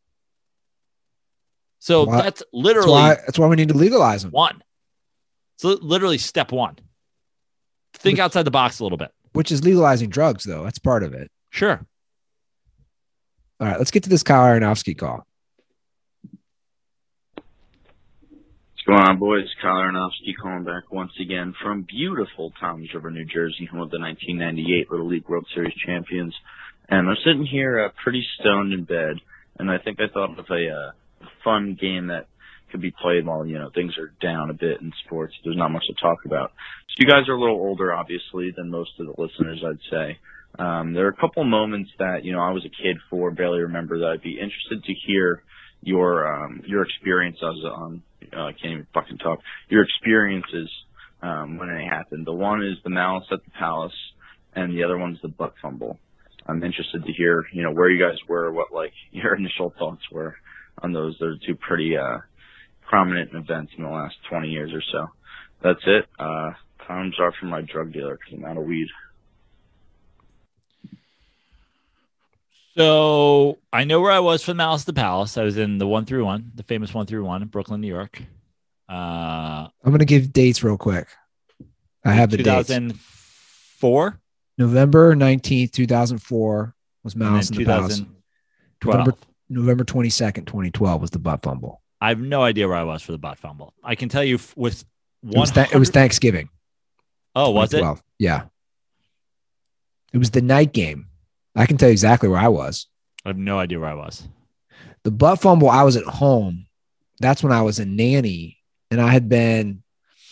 So Why, that's literally that's why, that's why we need to legalize them. One. So literally step one. Think which, outside the box a little bit. Which is legalizing drugs, though. That's part of it. Sure. All right, let's get to this Kyle Aronofsky call. What's going on, boys? Kyle Aronofsky calling back once again from beautiful Toms River, New Jersey, home of the nineteen ninety-eight Little League World Series champions. And I'm sitting here uh, pretty stoned in bed, and I think I thought of a uh, fun game that could be played while, you know, things are down a bit in sports. There's not much to talk about. So you guys are a little older, obviously, than most of the listeners, I'd say. Um, there are a couple moments that, you know, I was a kid for, barely remember, that I'd be interested to hear your um, your experience as on. Uh, I can't even fucking talk. Your experiences um, when it happened. The one is the Malice at the Palace, and the other one's the butt fumble. I'm interested to hear, you know, where you guys were, what like your initial thoughts were on those. Those are two pretty uh, prominent events in the last twenty years or so. That's it. Uh, times are for my drug dealer because I'm out of weed. So I know where I was for the Malice at the Palace. I was in the one through one, the famous one through one in Brooklyn, New York. Uh, I'm going to give dates real quick. I have the dates. two thousand four? November nineteenth, two thousand four was Malice in the Palace. November, November twenty-second, twenty twelve was the butt fumble. I have no idea where I was for the butt fumble. I can tell you with one. It was, th- it was Thanksgiving. Oh, was it? Yeah. It was the night game. I can tell you exactly where I was. I have no idea where I was. The butt fumble, I was at home. That's when I was a nanny, and I had been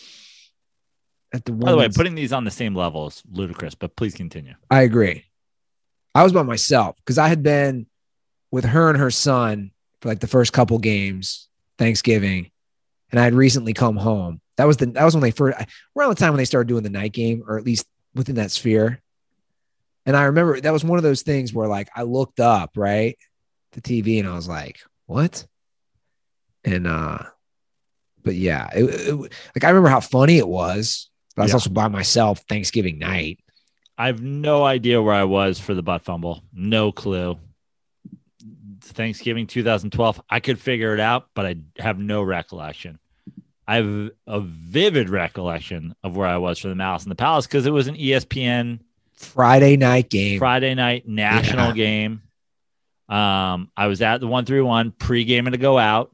at the. By the way, putting these on the same level is ludicrous, but please continue. I agree. I was by myself because I had been with her and her son for like the first couple games, Thanksgiving, and I had recently come home. That was the that was when they first around the time when they started doing the night game, or at least within that sphere. And I remember that was one of those things where like I looked up, right, the T V, and I was like, what? And uh but yeah, it, it like I remember how funny it was, but I was yeah. also by myself Thanksgiving night. I have no idea where I was for the butt fumble. No clue. Thanksgiving two thousand twelve. I could figure it out, but I have no recollection. I have a vivid recollection of where I was for the Malice in the Palace because it was an E S P N Friday night game. Friday night national yeah. game. Um, I was at the one through one pre-game to go out.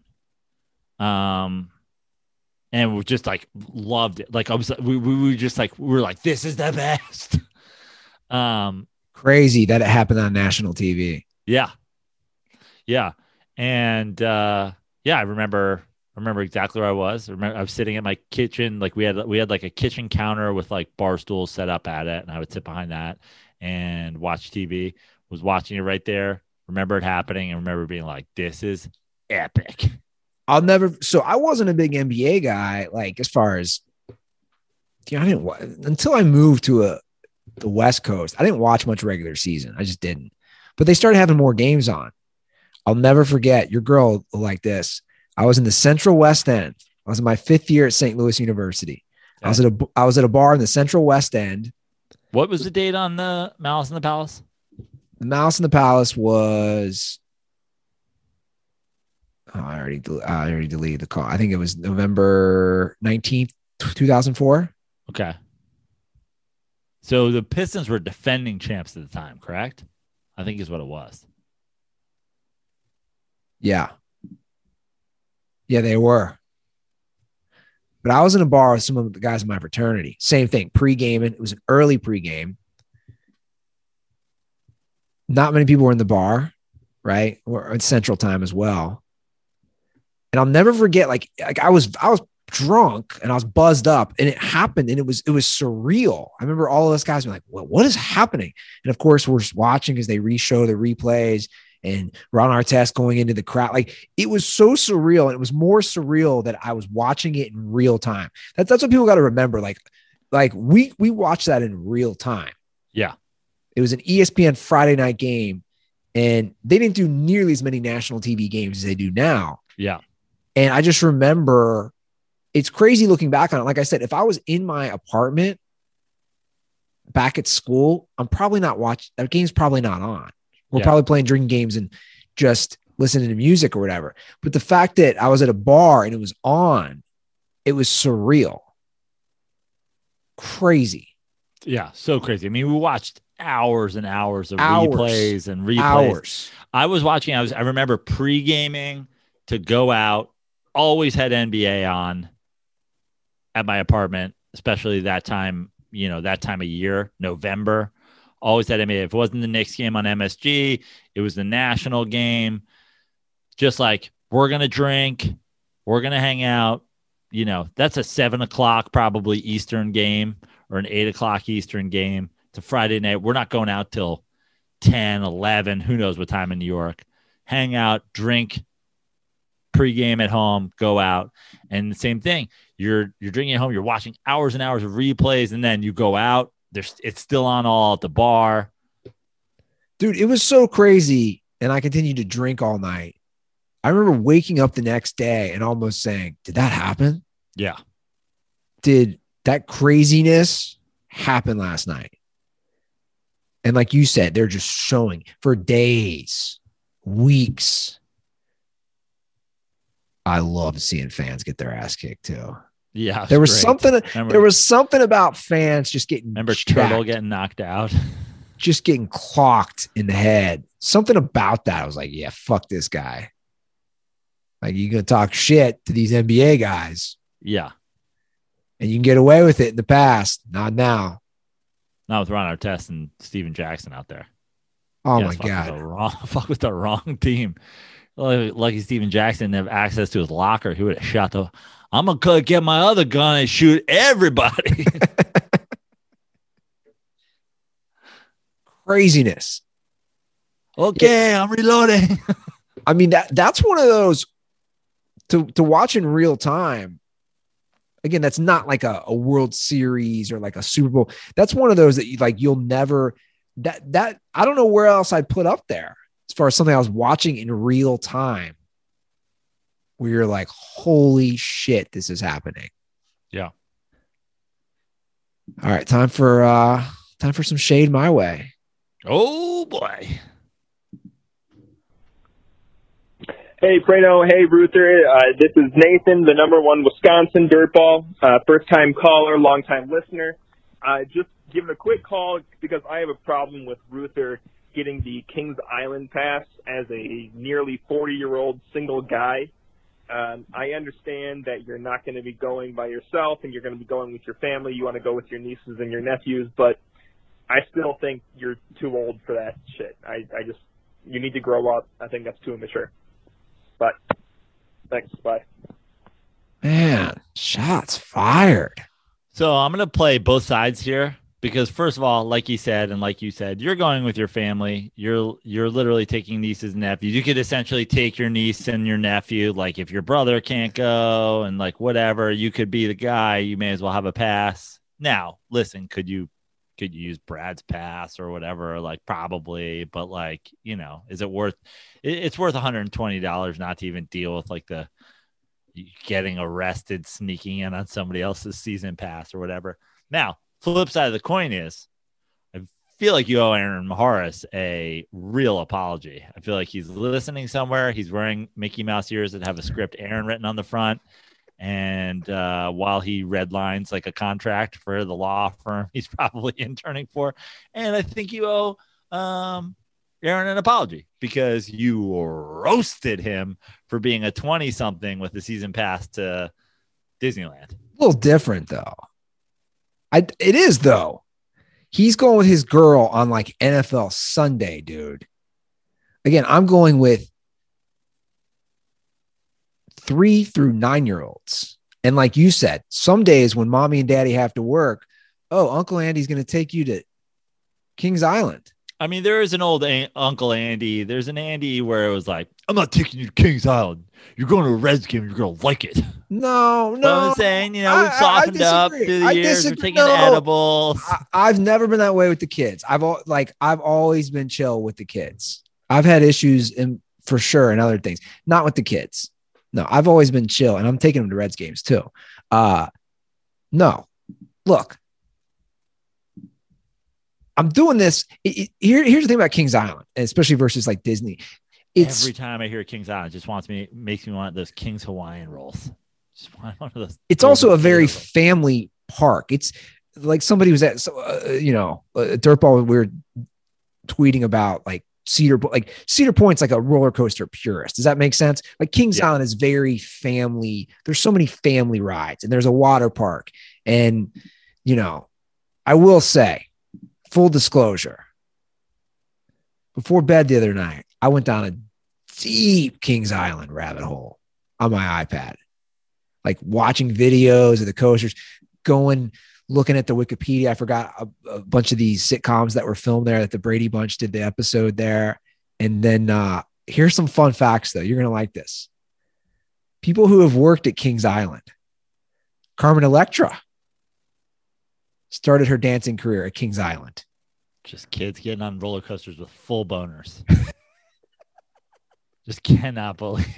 Um, and we just like loved it. Like I was, we, we were just like, we were like, this is the best. um, crazy that it happened on national T V. Yeah. Yeah. And, uh, yeah, I remember, I remember exactly where I was. I remember I was sitting at my kitchen. Like we had, we had like a kitchen counter with like bar stools set up at it. And I would sit behind that and watch T V. Was watching it right there. Remember it happening. And remember being like, this is epic. I'll never. So I wasn't a big N B A guy. Like as far as, you know, I didn't until I moved to a, the West Coast. I didn't watch much regular season. I just didn't, but they started having more games on. I'll never forget your girl like this. I was in the Central West End. I was in my fifth year at Saint Louis University. Okay. I was at a I was at a bar in the Central West End. What was the date on the Malice in the Palace? The Malice in the Palace was. Oh, I already I already deleted the call. I think it was November nineteenth, two thousand four. Okay. So the Pistons were defending champs at the time, correct? I think is what it was. Yeah. Yeah, they were. But I was in a bar with some of the guys in my fraternity. Same thing, pre-gaming. It was an early pre-game. Not many people were in the bar, right? Or at Central Time as well. And I'll never forget, like, like I was I was drunk and I was buzzed up, and it happened, and it was it was surreal. I remember all of us guys were like, well, what is happening? And of course, we're watching as they re-show the replays. And Ron Artest going into the crowd. Like it was so surreal. And it was more surreal that I was watching it in real time. That's, that's what people got to remember. Like, like we, we watched that in real time. Yeah. It was an E S P N Friday night game, and they didn't do nearly as many national T V games as they do now. Yeah. And I just remember it's crazy looking back on it. Like I said, if I was in my apartment back at school, I'm probably not watching that game's probably not on. We're yeah. probably playing drinking games and just listening to music or whatever. But the fact that I was at a bar and it was on, it was surreal. Crazy. Yeah, so crazy. I mean, we watched hours and hours of Hours. replays and replays. Hours. I was watching. I was. I remember pre-gaming to go out. Always had N B A on at my apartment, especially that time. You know, that time of year, November. Always had N B A. If it wasn't the Knicks game on M S G, it was the national game. Just like, we're gonna drink, we're gonna hang out. You know, that's a seven o'clock probably Eastern game or an eight o'clock Eastern game. It's a Friday night. We're not going out till ten, eleven, who knows what time in New York. Hang out, drink, pregame at home, go out. And the same thing. You're you're drinking at home, you're watching hours and hours of replays, and then you go out. There's it's still on all at the bar. Dude, it was so crazy. And I continued to drink all night. I remember waking up the next day and almost saying, did that happen? Yeah. Did that craziness happen last night? And like you said, they're just showing for days, weeks. I love seeing fans get their ass kicked too. Yeah. There was great. something, remember, there was something about fans just getting remember jacked, Turtle getting knocked out. just getting clocked in the head. Something about that. I was like, yeah, fuck this guy. Like, you're going to talk shit to these N B A guys. Yeah. And you can get away with it in the past. Not now. Not with Ron Artest and Steven Jackson out there. Oh, Yeah, my fuck with God. the wrong, fuck with the wrong team. Lucky Steven Jackson didn't have access to his locker. He would have shot the. I'm going to get my other gun and shoot everybody. Craziness. Okay, I'm reloading. I mean, that that's one of those to, to watch in real time. Again, that's not like a, a World Series or like a Super Bowl. That's one of those that you like, you'll never that, that I don't know where else I'd put up there as far as something I was watching in real time where you're like, holy shit, this is happening. Yeah. All right. Time for, uh, time for some shade my way. Oh boy. Hey, Frano. Hey, Ruther. Uh, this is Nathan, the number one Wisconsin dirtball. Uh, first-time caller, long-time listener. Uh, just giving a quick call because I have a problem with Ruther getting the Kings Island pass as a nearly forty-year-old single guy. Um, I understand that you're not going to be going by yourself and you're going to be going with your family. You want to go with your nieces and your nephews, but I still think you're too old for that shit. I, I just, you need to grow up. I think that's too immature. But thanks. Bye. Man, shots fired. So I'm going to play both sides here because, first of all, like you said, and like you said, you're going with your family. You're you're literally taking nieces and nephews. You could essentially take your niece and your nephew. Like, if your brother can't go and like whatever, you could be the guy. You may as well have a pass. Now, listen, could you could you use Brad's pass or whatever? Like, probably, but like, you know, is it worth? It, it's worth one hundred twenty dollars not to even deal with like the getting arrested, sneaking in on somebody else's season pass or whatever. Now, flip side of the coin is I feel like you owe Aaron Maharis a real apology. I feel like he's listening somewhere. He's wearing Mickey Mouse ears that have a script Aaron written on the front. And uh, while he redlines like a contract for the law firm he's probably interning for. And I think you owe um, Aaron an apology because you roasted him for being a twenty-something with the season pass to Disneyland. A little different, though. I It is, though. He's going with his girl on like N F L Sunday, dude. Again, I'm going with three through nine-year-olds. And like you said, some days when mommy and daddy have to work, oh, Uncle Andy's going to take you to Kings Island. I mean, there is an old a- Uncle Andy. There's an Andy where it was like, I'm not taking you to Kings Island. You're going to a Reds game. You're going to like it. No, no. But I'm saying, you know, we've I- I- softened I up disagree. through the I years. disagree. We're taking No. edibles. I, I've never been that way with the kids. I've al- like I've always been chill with the kids. I've had issues in for sure and other things, not with the kids. No, I've always been chill, and I'm taking them to Reds games too. Uh, no, look, I'm doing this. It, it, here, here's the thing about Kings Island, especially versus like Disney. It's Every time I hear Kings Island, it just wants me, makes me want those Kings Hawaiian rolls. Just want one of those. it's also a very family park. It's like somebody was at, so, uh, you know, uh, Dirtball, we were tweeting about like Cedar, like Cedar Point's like a roller coaster purist. Does that make sense? Like Kings Yeah. Island is very family. There's so many family rides and there's a water park. And, you know, I will say, full disclosure, before bed the other night, I went down a deep Kings Island rabbit hole on my iPad, like watching videos of the coasters, going, looking at the Wikipedia. I forgot a, a bunch of these sitcoms that were filmed there, that the Brady Bunch did the episode there. And then uh, here's some fun facts, though. You're going to like this. People who have worked at Kings Island. Carmen Electra started her dancing career at Kings Island. Just kids getting on roller coasters with full boners. Just cannot believe.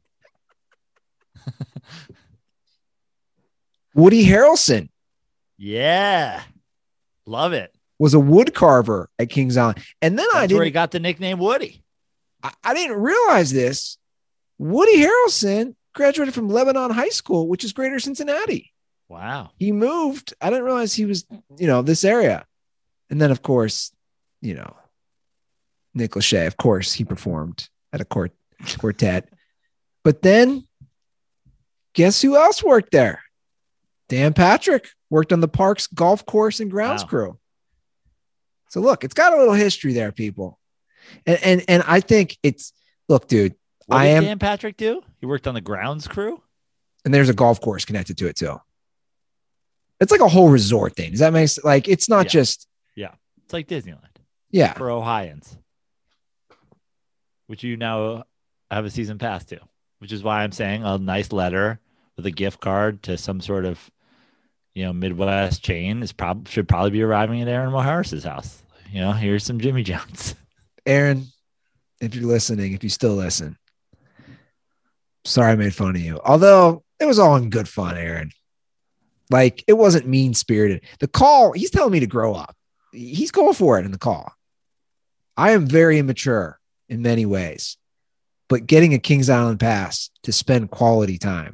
Woody Harrelson Yeah. Love it. was a wood carver at Kings Island. And then I That's where he didn't, got the nickname Woody. I, I didn't realize this. Woody Harrelson graduated from Lebanon High School, which is Greater Cincinnati. Wow. He moved. I didn't realize he was, you know, this area. And then, of course, you know, Nick Lachey, of course, he performed at a court, quartet. But then, guess who else worked there? Dan Patrick worked on the park's golf course and grounds Wow. crew. So look, it's got a little history there, people. And and and I think it's, look, dude, What I did am, Dan Patrick do? He worked on the grounds crew? and there's a golf course connected to it too. It's like a whole resort thing. Does that make sense? Like, it's not Yeah. just, It's like Disneyland yeah. for Ohioans, which you now have a season pass to, which is why I'm saying a nice letter with a gift card to some sort of, you know, Midwest chain is probably should probably be arriving at Aaron Harris's house. You know, here's some Jimmy John's. Aaron, if you're listening, if you still listen, sorry I made fun of you. Although it was all in good fun, Aaron. Like, it wasn't mean spirited. The call, he's telling me to grow up. He's going for it in the call. I am very immature in many ways, but getting a Kings Island pass to spend quality time,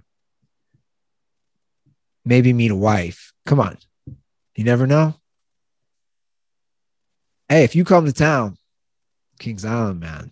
maybe meet a wife. Come on. You never know. Hey, if you come to town, Kings Island, man,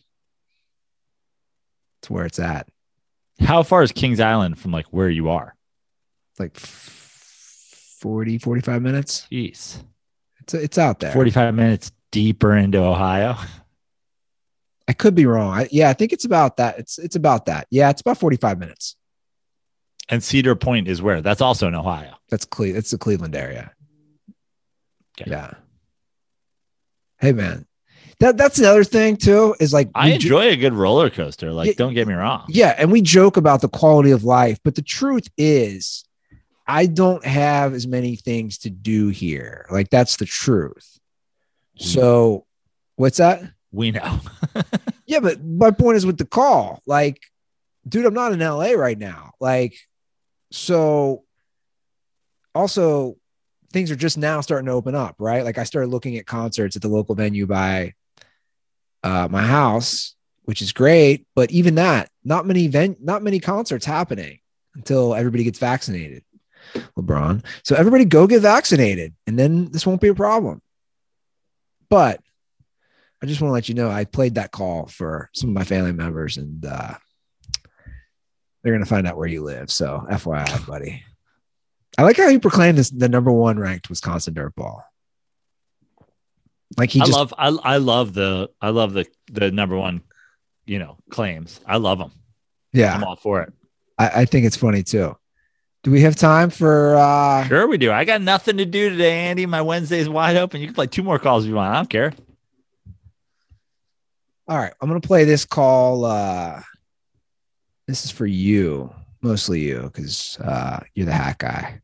it's where it's at. How far is Kings Island from like where you are? Like forty, forty-five minutes. Jeez. It's it's out there. forty-five minutes deeper into Ohio. I could be wrong. I, yeah, I think it's about that. It's it's about that. Yeah, it's about forty-five minutes. And Cedar Point is where? That's also in Ohio. That's Cle- It's the Cleveland area. Okay. Yeah. Hey, man. That that's the other thing too. Is like I we jo- enjoy a good roller coaster. Like, Yeah. don't get me wrong. Yeah, and we joke about the quality of life, but the truth is, I don't have as many things to do here. Like, that's the truth. So, what's that? We know. Yeah, but my point is with the call. Like, dude, I'm not in L A right now. Like, so also things are just now starting to open up, right? Like, I started looking at concerts at the local venue by uh, my house, which is great. But even that, not many event, not many concerts happening until everybody gets vaccinated. LeBron. So everybody go get vaccinated, and then this won't be a problem. But I just want to let you know, I played that call for some of my family members, and uh, they're going to find out where you live. So F Y I, buddy. I like how he proclaimed this the number one ranked Wisconsin Dirtball. Like he I just, love I I love the I love the the number one, you know, claims. I love them. yeah, I'm all for it. I, I think it's funny too. Do we have time for, uh, Sure we do. I got nothing to do today, Andy. My Wednesday's wide open. You can play two more calls if you want. I don't care. all right, I'm going to play this call. Uh, this is for you, mostly you, because uh, you're the hat guy.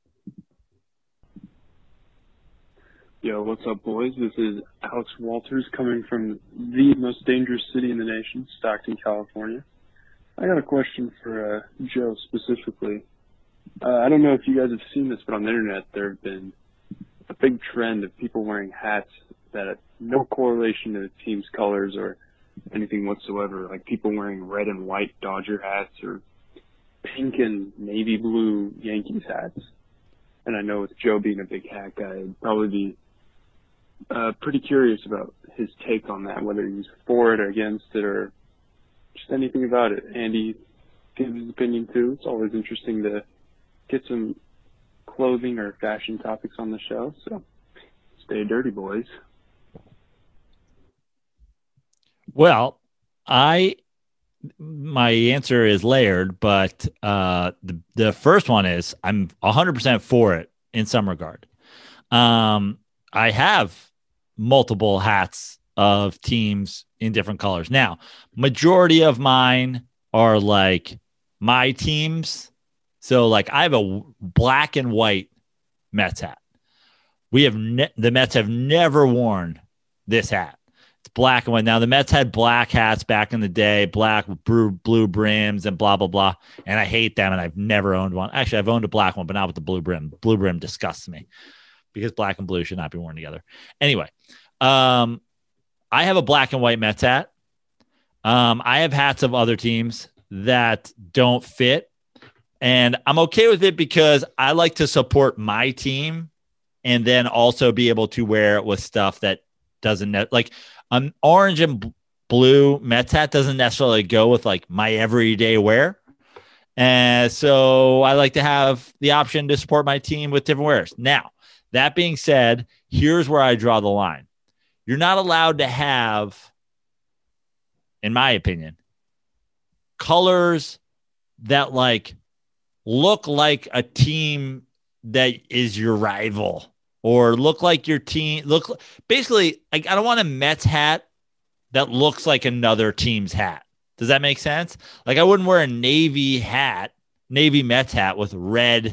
Yo, what's up, boys? This is Alex Walters coming from the most dangerous city in the nation, Stockton, California. I got a question for uh, Joe specifically. Uh, I don't know if you guys have seen this, but on the internet there have been a big trend of people wearing hats that have no correlation to the team's colors or anything whatsoever, like people wearing red and white Dodger hats or pink and navy blue Yankees hats. And I know with Joe being a big hat guy, I'd probably be uh, pretty curious about his take on that, whether he's for it or against it or just anything about it. Andy gives his opinion too. It's always interesting to get some clothing or fashion topics on the show. So stay dirty, boys. Well, I my answer is layered, but uh, the the first one is I'm one hundred percent for it in some regard. Um, I have multiple hats of teams in different colors. Now, majority of mine are like my teams. So, like, I have a black and white Mets hat. We have ne- the Mets have never worn this hat. It's black and white. Now, the Mets had black hats back in the day, black blue, blue brims and blah, blah, blah. And I hate them, and I've never owned one. Actually, I've owned a black one, but not with the blue brim. Blue brim disgusts me because black and blue should not be worn together. Anyway, um, I have a black and white Mets hat. Um, I have hats of other teams that don't fit, and I'm okay with it because I like to support my team and then also be able to wear it with stuff that doesn't ne- like an orange and b- blue Mets hat doesn't necessarily go with like my everyday wear. And so I like to have the option to support my team with different wears. Now, that being said, here's where I draw the line. You're not allowed to have, in my opinion, colors that like look like a team that is your rival or look like your team. Look, basically, like, I don't want a Mets hat that looks like another team's hat. Does that make sense? Like, I wouldn't wear a Navy hat, Navy Mets hat with red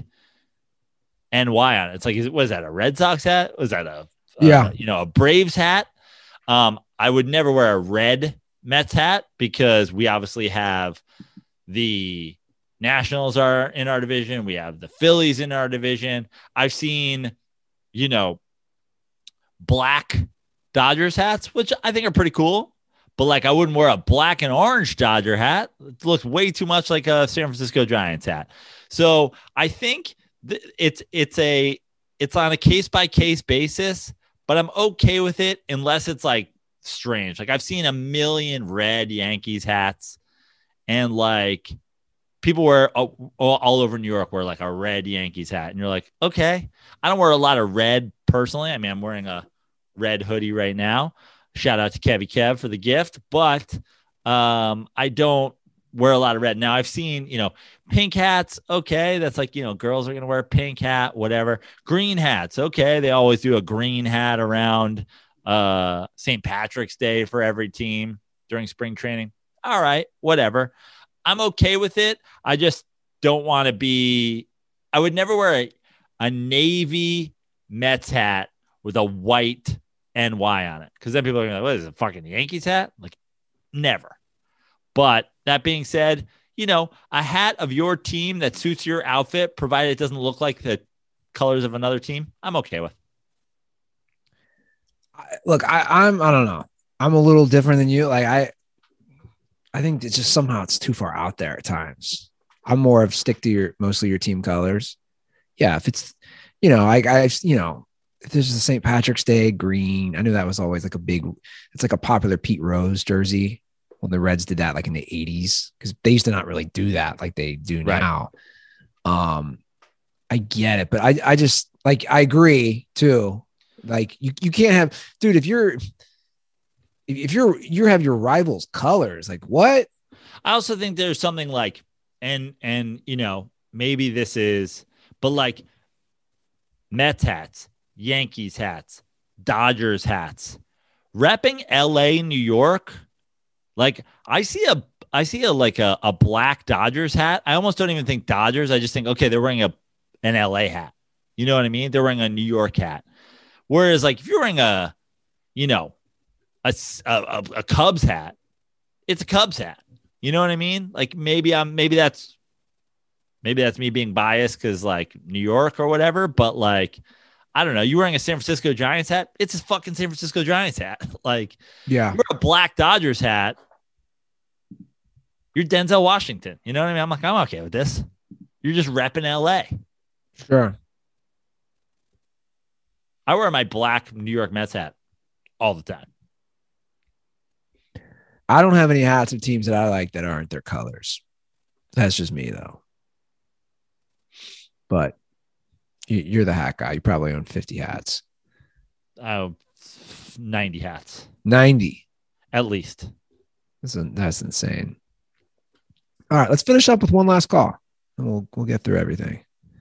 N Y on it. It's like, is it, was that a Red Sox hat? Was that a, Yeah. uh, you know, a Braves hat? Um, I would never wear a red Mets hat because we obviously have the Nationals are in our division. We have the Phillies in our division. I've seen, you know, black Dodgers hats, which I think are pretty cool. But like, I wouldn't wear a black and orange Dodger hat. It looks way too much like a San Francisco Giants hat. So I think th- it's it's a it's on a case by case basis. But I'm okay with it unless it's like strange. Like, I've seen a million red Yankees hats, and like people wear all, all over New York wear like a red Yankees hat, and you're like, okay. I don't wear a lot of red personally. I mean, I'm wearing a red hoodie right now. Shout out to Kevy Kev for the gift, but um, I don't wear a lot of red. Now, I've seen, you know, pink hats. Okay. That's like, you know, girls are going to wear a pink hat, whatever. Green hats. Okay. They always do a green hat around uh, Saint Patrick's Day for every team during spring training. All right. Whatever. I'm okay with it. I just don't want to be, I would never wear a, a Navy Mets hat with a white N Y on it. Cause then people are gonna be like, what is it, a fucking Yankees hat? Like, never. But that being said, you know, a hat of your team that suits your outfit, provided it doesn't look like the colors of another team, I'm okay with. I, look, I, I'm, I don't know. I'm a little different than you. Like, I, I think it's just somehow it's too far out there at times. I'm more of stick to your, mostly your team colors. Yeah. If it's, you know, I, I, you know, if there's a Saint Patrick's Day green, I knew that was always like a big, it's like a popular Pete Rose jersey. When the Reds did that, like in the eighties, because they used to not really do that like they do Right. now. Um, I get it, but I, I just like, I agree too. Like, you, you can't have, dude, if you're, if, if you're, you have your rivals' colors, like what? I also think there's something like, and, and, you know, maybe this is, but like Mets hats, Yankees hats, Dodgers hats, repping L A, New York. Like, I see a, I see a, like a, a black Dodgers hat. I almost don't even think Dodgers. I just think, okay, they're wearing a, an L A hat. You know what I mean? They're wearing a New York hat. Whereas like, if you're wearing a, you know, a, a, a Cubs hat, it's a Cubs hat. You know what I mean? Like, maybe I'm, maybe that's, maybe that's me being biased because like New York or whatever, but like, I don't know. You're wearing a San Francisco Giants hat. It's a fucking San Francisco Giants hat. Like, Yeah. you're a black Dodgers hat. You're Denzel Washington. You know what I mean? I'm like, I'm okay with this. You're just repping L A. Sure. I wear my black New York Mets hat all the time. I don't have any hats of teams that I like that aren't their colors. That's just me, though. But you, you're the hat guy. You probably own fifty hats. Oh, ninety hats. ninety. At least. That's, a, that's insane. All right, let's finish up with one last call, and we'll we'll get through everything.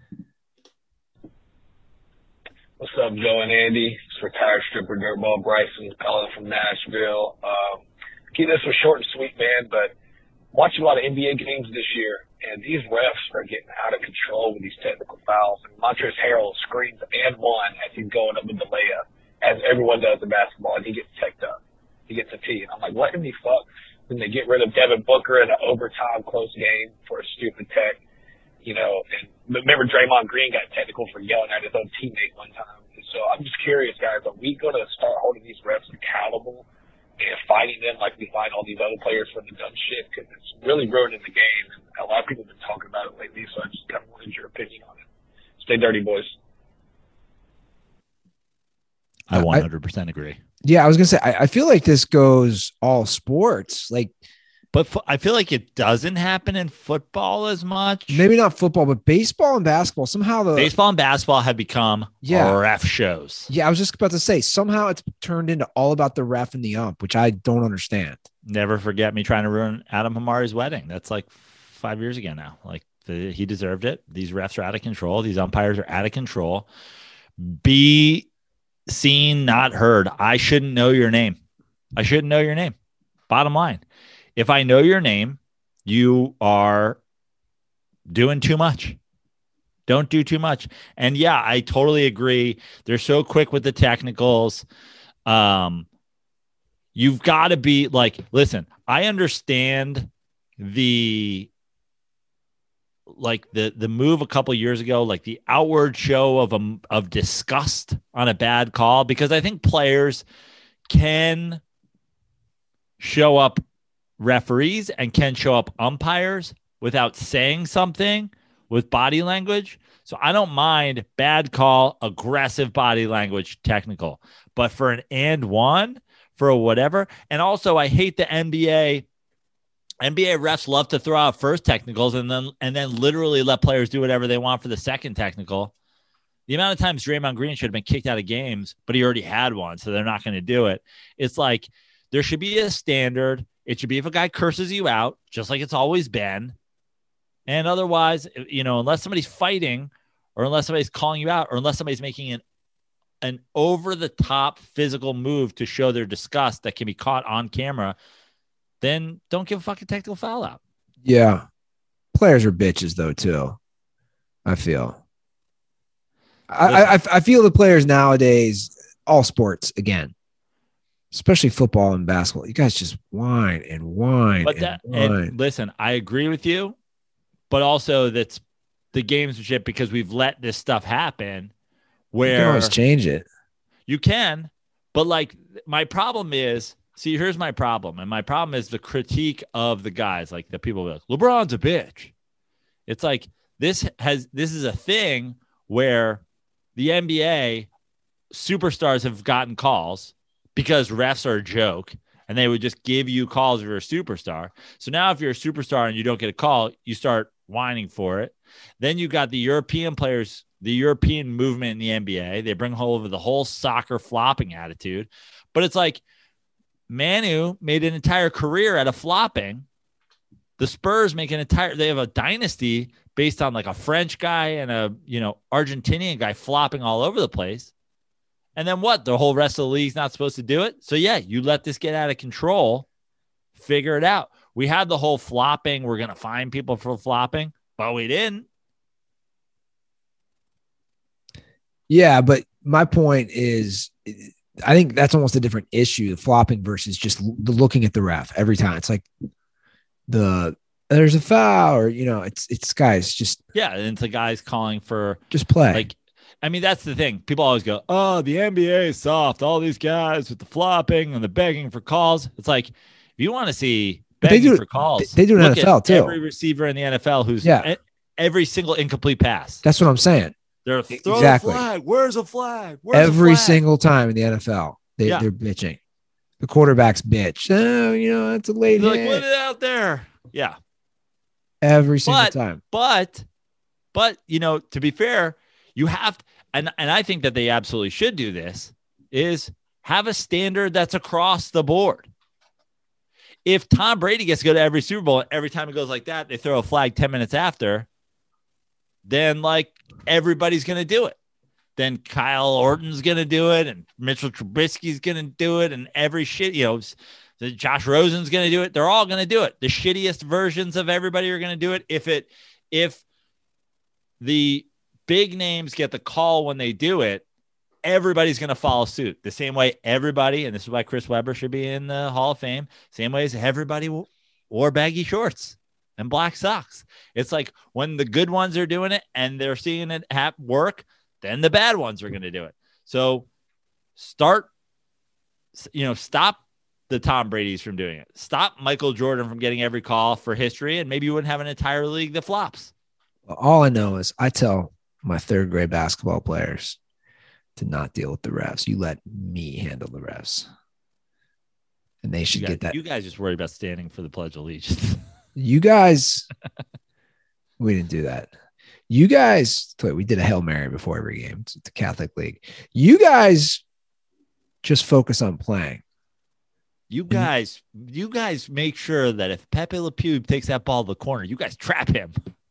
What's up, Joe and Andy? It's retired stripper Dirtball Bryson calling from Nashville. Um, keep this one short and sweet, man, but watching a lot of N B A games this year, and these refs are getting out of control with these technical fouls. And Montrezl Harrell screens and one as he's going up with the layup, as everyone does in basketball, and he gets teched up. He gets a T. And I'm like, let him be fucked. Then they get rid of Devin Booker in an overtime close game for a stupid tech. You know, and remember Draymond Green got technical for yelling at his own teammate one time. And so I'm just curious, guys, are we going to start holding these refs accountable and fighting them like we find all these other players for the dumb shit? Because it's really ruining the game. And a lot of people have been talking about it lately, so I just kind of wanted your opinion on it. Stay dirty, boys. I one hundred percent agree. Yeah, I was gonna say I, I feel like this goes all sports, like, but f- I feel like it doesn't happen in football as much. Maybe not football, but baseball and basketball. Somehow the baseball and basketball have become yeah. ref shows. Yeah, I was just about to say somehow it's turned into all about the ref and the ump, which I don't understand. Never forget me trying to ruin Adam Hamari's wedding. That's like five years ago now. Like the, he deserved it. These refs are out of control. These umpires are out of control. Be seen, not heard. I shouldn't know your name. I shouldn't know your name. Bottom line. If I know your name, you are doing too much. Don't do too much. And yeah, I totally agree. They're so quick with the technicals. Um, you've got to be like, listen, I understand the like the the move a couple years ago, like the outward show of a, of disgust on a bad call, because I think players can show up referees and can show up umpires without saying something with body language. So I don't mind bad call, aggressive body language, technical, but for an and one, for a whatever. And also I hate the N B A. N B A refs love to throw out first technicals and then and then literally let players do whatever they want for the second technical. The amount of times Draymond Green should have been kicked out of games, but he already had one, so they're not going to do it. It's like there should be a standard. It should be if a guy curses you out, just like it's always been. And otherwise, you know, unless somebody's fighting or unless somebody's calling you out or unless somebody's making an an over-the-top physical move to show their disgust that can be caught on camera, then don't give a fucking technical foul out. Yeah. Players are bitches, though, too. I feel. I, I, I feel the players nowadays, all sports, again, especially football and basketball, you guys just whine and whine. But and, that, whine. and listen, I agree with you, but also that's the gamesmanship because we've let this stuff happen where you can always change it. You can, but like my problem is, see, here's my problem. And my problem is the critique of the guys, like the people like LeBron's a bitch. It's like this has this is a thing where the N B A superstars have gotten calls because refs are a joke and they would just give you calls if you're a superstar. So now if you're a superstar and you don't get a call, you start whining for it. Then you got the European players, the European movement in the N B A. They bring over the whole soccer flopping attitude. But it's like Manu made an entire career out of flopping. The Spurs make an entire, they have a dynasty based on like a French guy and a, you know, Argentinian guy flopping all over the place. And then what? The whole rest of the league's not supposed to do it. So yeah, you let this get out of control, figure it out. We had the whole flopping. We're going to fine people for flopping, but we didn't. Yeah. But my point is, I think that's almost a different issue, the flopping versus just the looking at the ref every time. It's like the, there's a foul or, you know, it's, it's guys just. Yeah. And it's the guys calling for just play. Like, I mean, that's the thing. People always go, oh, the N B A is soft. All these guys with the flopping and the begging for calls. It's like, if you want to see begging they do, for calls, they do in N F L too. Every receiver in the N F L who's yeah. every single incomplete pass. That's what I'm saying. They're throwing Exactly. a flag. Where's a flag? Where's Every a flag? single time in the N F L, they, Yeah. they're bitching. The quarterbacks bitch. Oh, you know, it's a late They're hit. like, what is out there? Yeah. Every single But, time. but, but, you know, to be fair, you have, and, and I think that they absolutely should do this, is have a standard that's across the board. If Tom Brady gets to go to every Super Bowl and every time it goes like that, they throw a flag ten minutes after, then like everybody's going to do it. Then Kyle Orton's going to do it, and Mitchell Trubisky's going to do it, and every shit, you know, the Josh Rosen's going to do it. They're all going to do it. The shittiest versions of everybody are going to do it. If it, if the big names get the call when they do it, everybody's going to follow suit. The same way everybody, and this is why Chris Webber should be in the Hall of Fame, same way as everybody wore baggy shorts and black socks. It's like when the good ones are doing it and they're seeing it have work, then the bad ones are going to do it. So start, you know, stop the Tom Brady's from doing it. Stop Michael Jordan from getting every call for history, and maybe you wouldn't have an entire league that flops. All I know is I tell my third grade basketball players to not deal with the refs. You let me handle the refs. And they should You guys, get that. you guys just worry about standing for the Pledge of Allegiance. You guys, we didn't do that. You guys, we did a Hail Mary before every game. It's the Catholic League. You guys just focus on playing. You guys, you guys make sure that if Pepe Le Pew takes that ball to the corner, you guys trap him.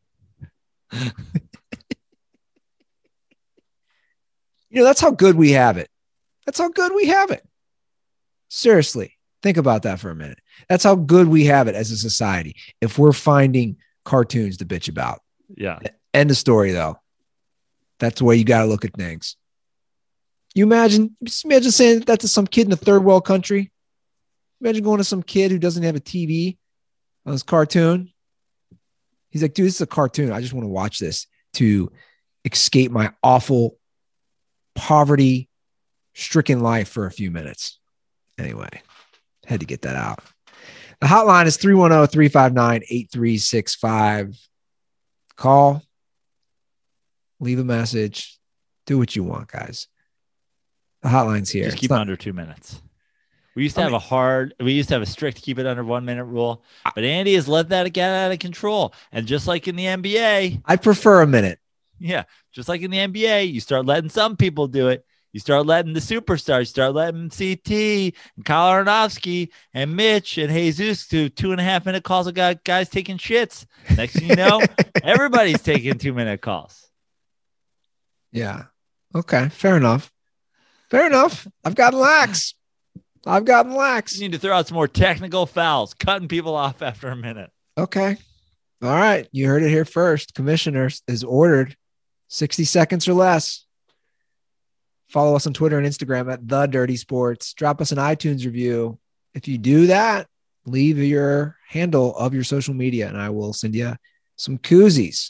You know, that's how good we have it. That's how good we have it. Seriously, think about that for a minute. That's how good we have it as a society. If we're finding cartoons to bitch about. Yeah. End of story, though. That's the way you got to look at things. You imagine, just imagine saying that to some kid in a third world country. Imagine going to some kid who doesn't have a T V on his cartoon. He's like, dude, this is a cartoon. I just want to watch this to escape my awful poverty-stricken life for a few minutes. Anyway, had to get that out. The hotline is three one zero, three five nine, eight three six five. Call, leave a message, do what you want, guys. The hotline's here. Just It's keep not- it under two minutes. We used to I have mean- a hard, we used to have a strict keep it under one minute rule, but Andy has let that get out of control. And just like in the N B A, I prefer a minute. yeah, just like in the N B A, you start letting some people do it. You start letting the superstars, you start letting C T and Kyle Aronofsky and Mitch and Jesus do two and a half minute calls of guys taking shits. Next thing you know, everybody's taking two minute calls. Yeah. Okay. Fair enough. Fair enough. I've gotten lax. I've gotten lax. You need to throw out some more technical fouls, cutting people off after a minute. Okay. All right. You heard it here first. Commissioner is ordered sixty seconds or less. Follow us on Twitter and Instagram at The Dirty Sports. Drop us an iTunes review. If you do that, leave your handle of your social media and I will send you some koozies.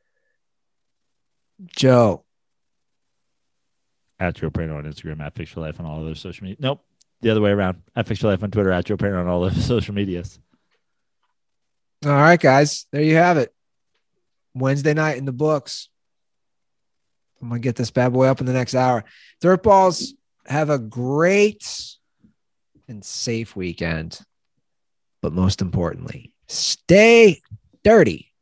Joe. At Joe Prano on Instagram, at Fix Your Life on all other social media. Nope. The other way around. At Fix Your Life on Twitter, at Joe Prano on all the social medias. All right, guys. There you have it. Wednesday night in the books. I'm going to get this bad boy up in the next hour. Dirtballs, have a great and safe weekend. But most importantly, stay dirty.